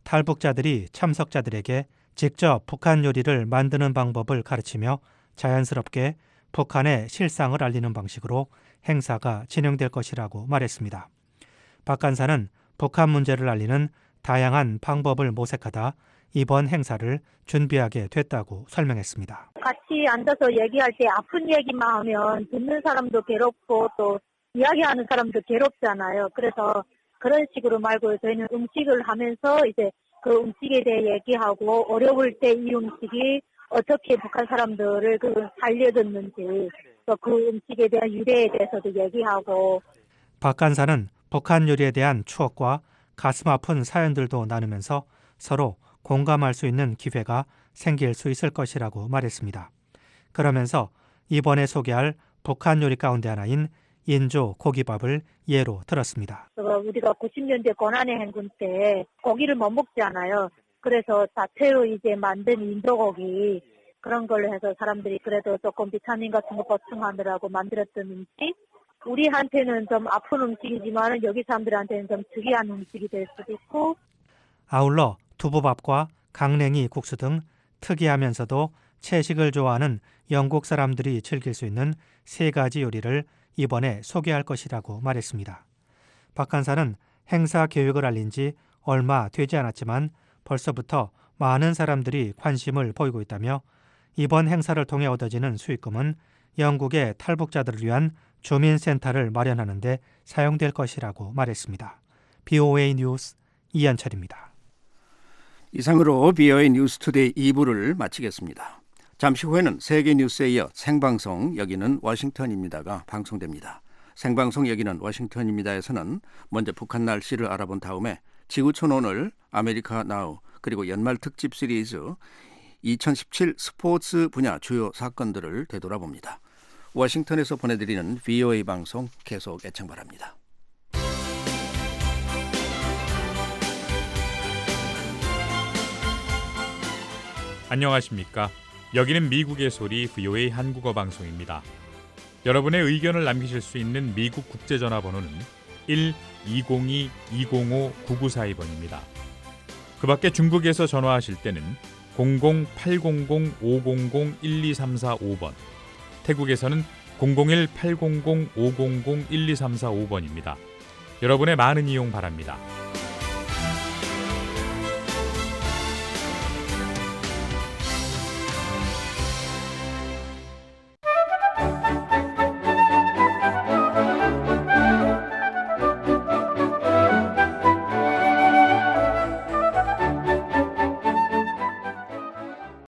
탈북자들이 참석자들에게 직접 북한 요리를 만드는 방법을 가르치며 자연스럽게 북한의 실상을 알리는 방식으로 행사가 진행될 것이라고 말했습니다. 박 간사는 북한 문제를 알리는 다양한 방법을 모색하다 이번 행사를 준비하게 됐다고 설명했습니다. 같이 앉아서 얘기할 때 아픈 얘기만 하면 듣는 사람도 괴롭고 또 이야기하는 사람도 괴롭잖아요. 그래서 그런 식으로 말고 저희는 음식을 하면서 이제 그 음식에 대해 얘기하고 어려울 때 이 음식이 어떻게 북한 사람들을 그 살려줬는지 또 그 음식에 대한 유래에 대해서도 얘기하고. 박 간사는 북한 요리에 대한 추억과 가슴 아픈 사연들도 나누면서 서로 공감할 수 있는 기회가 생길 수 있을 것이라고 말했습니다. 그러면서 이번에 소개할 북한 요리 가운데 하나인 인조 고기밥을 예로 들었습니다. 우리가 구십 년대 고난의 행군 때 고기를 못 먹잖아요. 그래서 자체로 이제 만든 인조고기 그런 걸로 해서 사람들이 그래도 조금 비타민 같은 거 보충하느라고 만들었던 음식. 우리한테는 좀 아픈 음식이지만 여기 사람들한테는 좀 특이한 음식이 될 수도 있고. 아울러 두부밥과 강냉이 국수 등 특이하면서도 채식을 좋아하는 영국 사람들이 즐길 수 있는 세 가지 요리를 이번에 소개할 것이라고 말했습니다. 박 간사는 행사 계획을 알린 지 얼마 되지 않았지만 벌써부터 많은 사람들이 관심을 보이고 있다며 이번 행사를 통해 얻어지는 수익금은 영국의 탈북자들을 위한 주민센터를 마련하는 데 사용될 것이라고 말했습니다. 비오에이 뉴스 이현철입니다. 이상으로 비오에이 뉴스투데이 이 부를 마치겠습니다. 잠시 후에는 세계 뉴스에 이어 생방송 여기는 워싱턴입니다가 방송됩니다. 생방송 여기는 워싱턴입니다에서는 먼저 북한 날씨를 알아본 다음에 지구촌 오늘, 아메리카 나우, 그리고 연말 특집 시리즈 이천십칠 스포츠 분야 주요 사건들을 되돌아봅니다. 워싱턴에서 보내드리는 비오에이 방송 계속 애청 바랍니다. 안녕하십니까? 여기는 미국의 소리 비오에이 한국어 방송입니다. 여러분의 의견을 남기실 수 있는 미국 국제전화번호는 일 이공이 이공오 구구사이 번입니다. 그 밖에 중국에서 전화하실 때는 공공 팔공공 오공공 일이삼사오 번, 태국에서는 공공일 팔공공 오공공 일이삼사오 번입니다. 여러분의 많은 이용 바랍니다.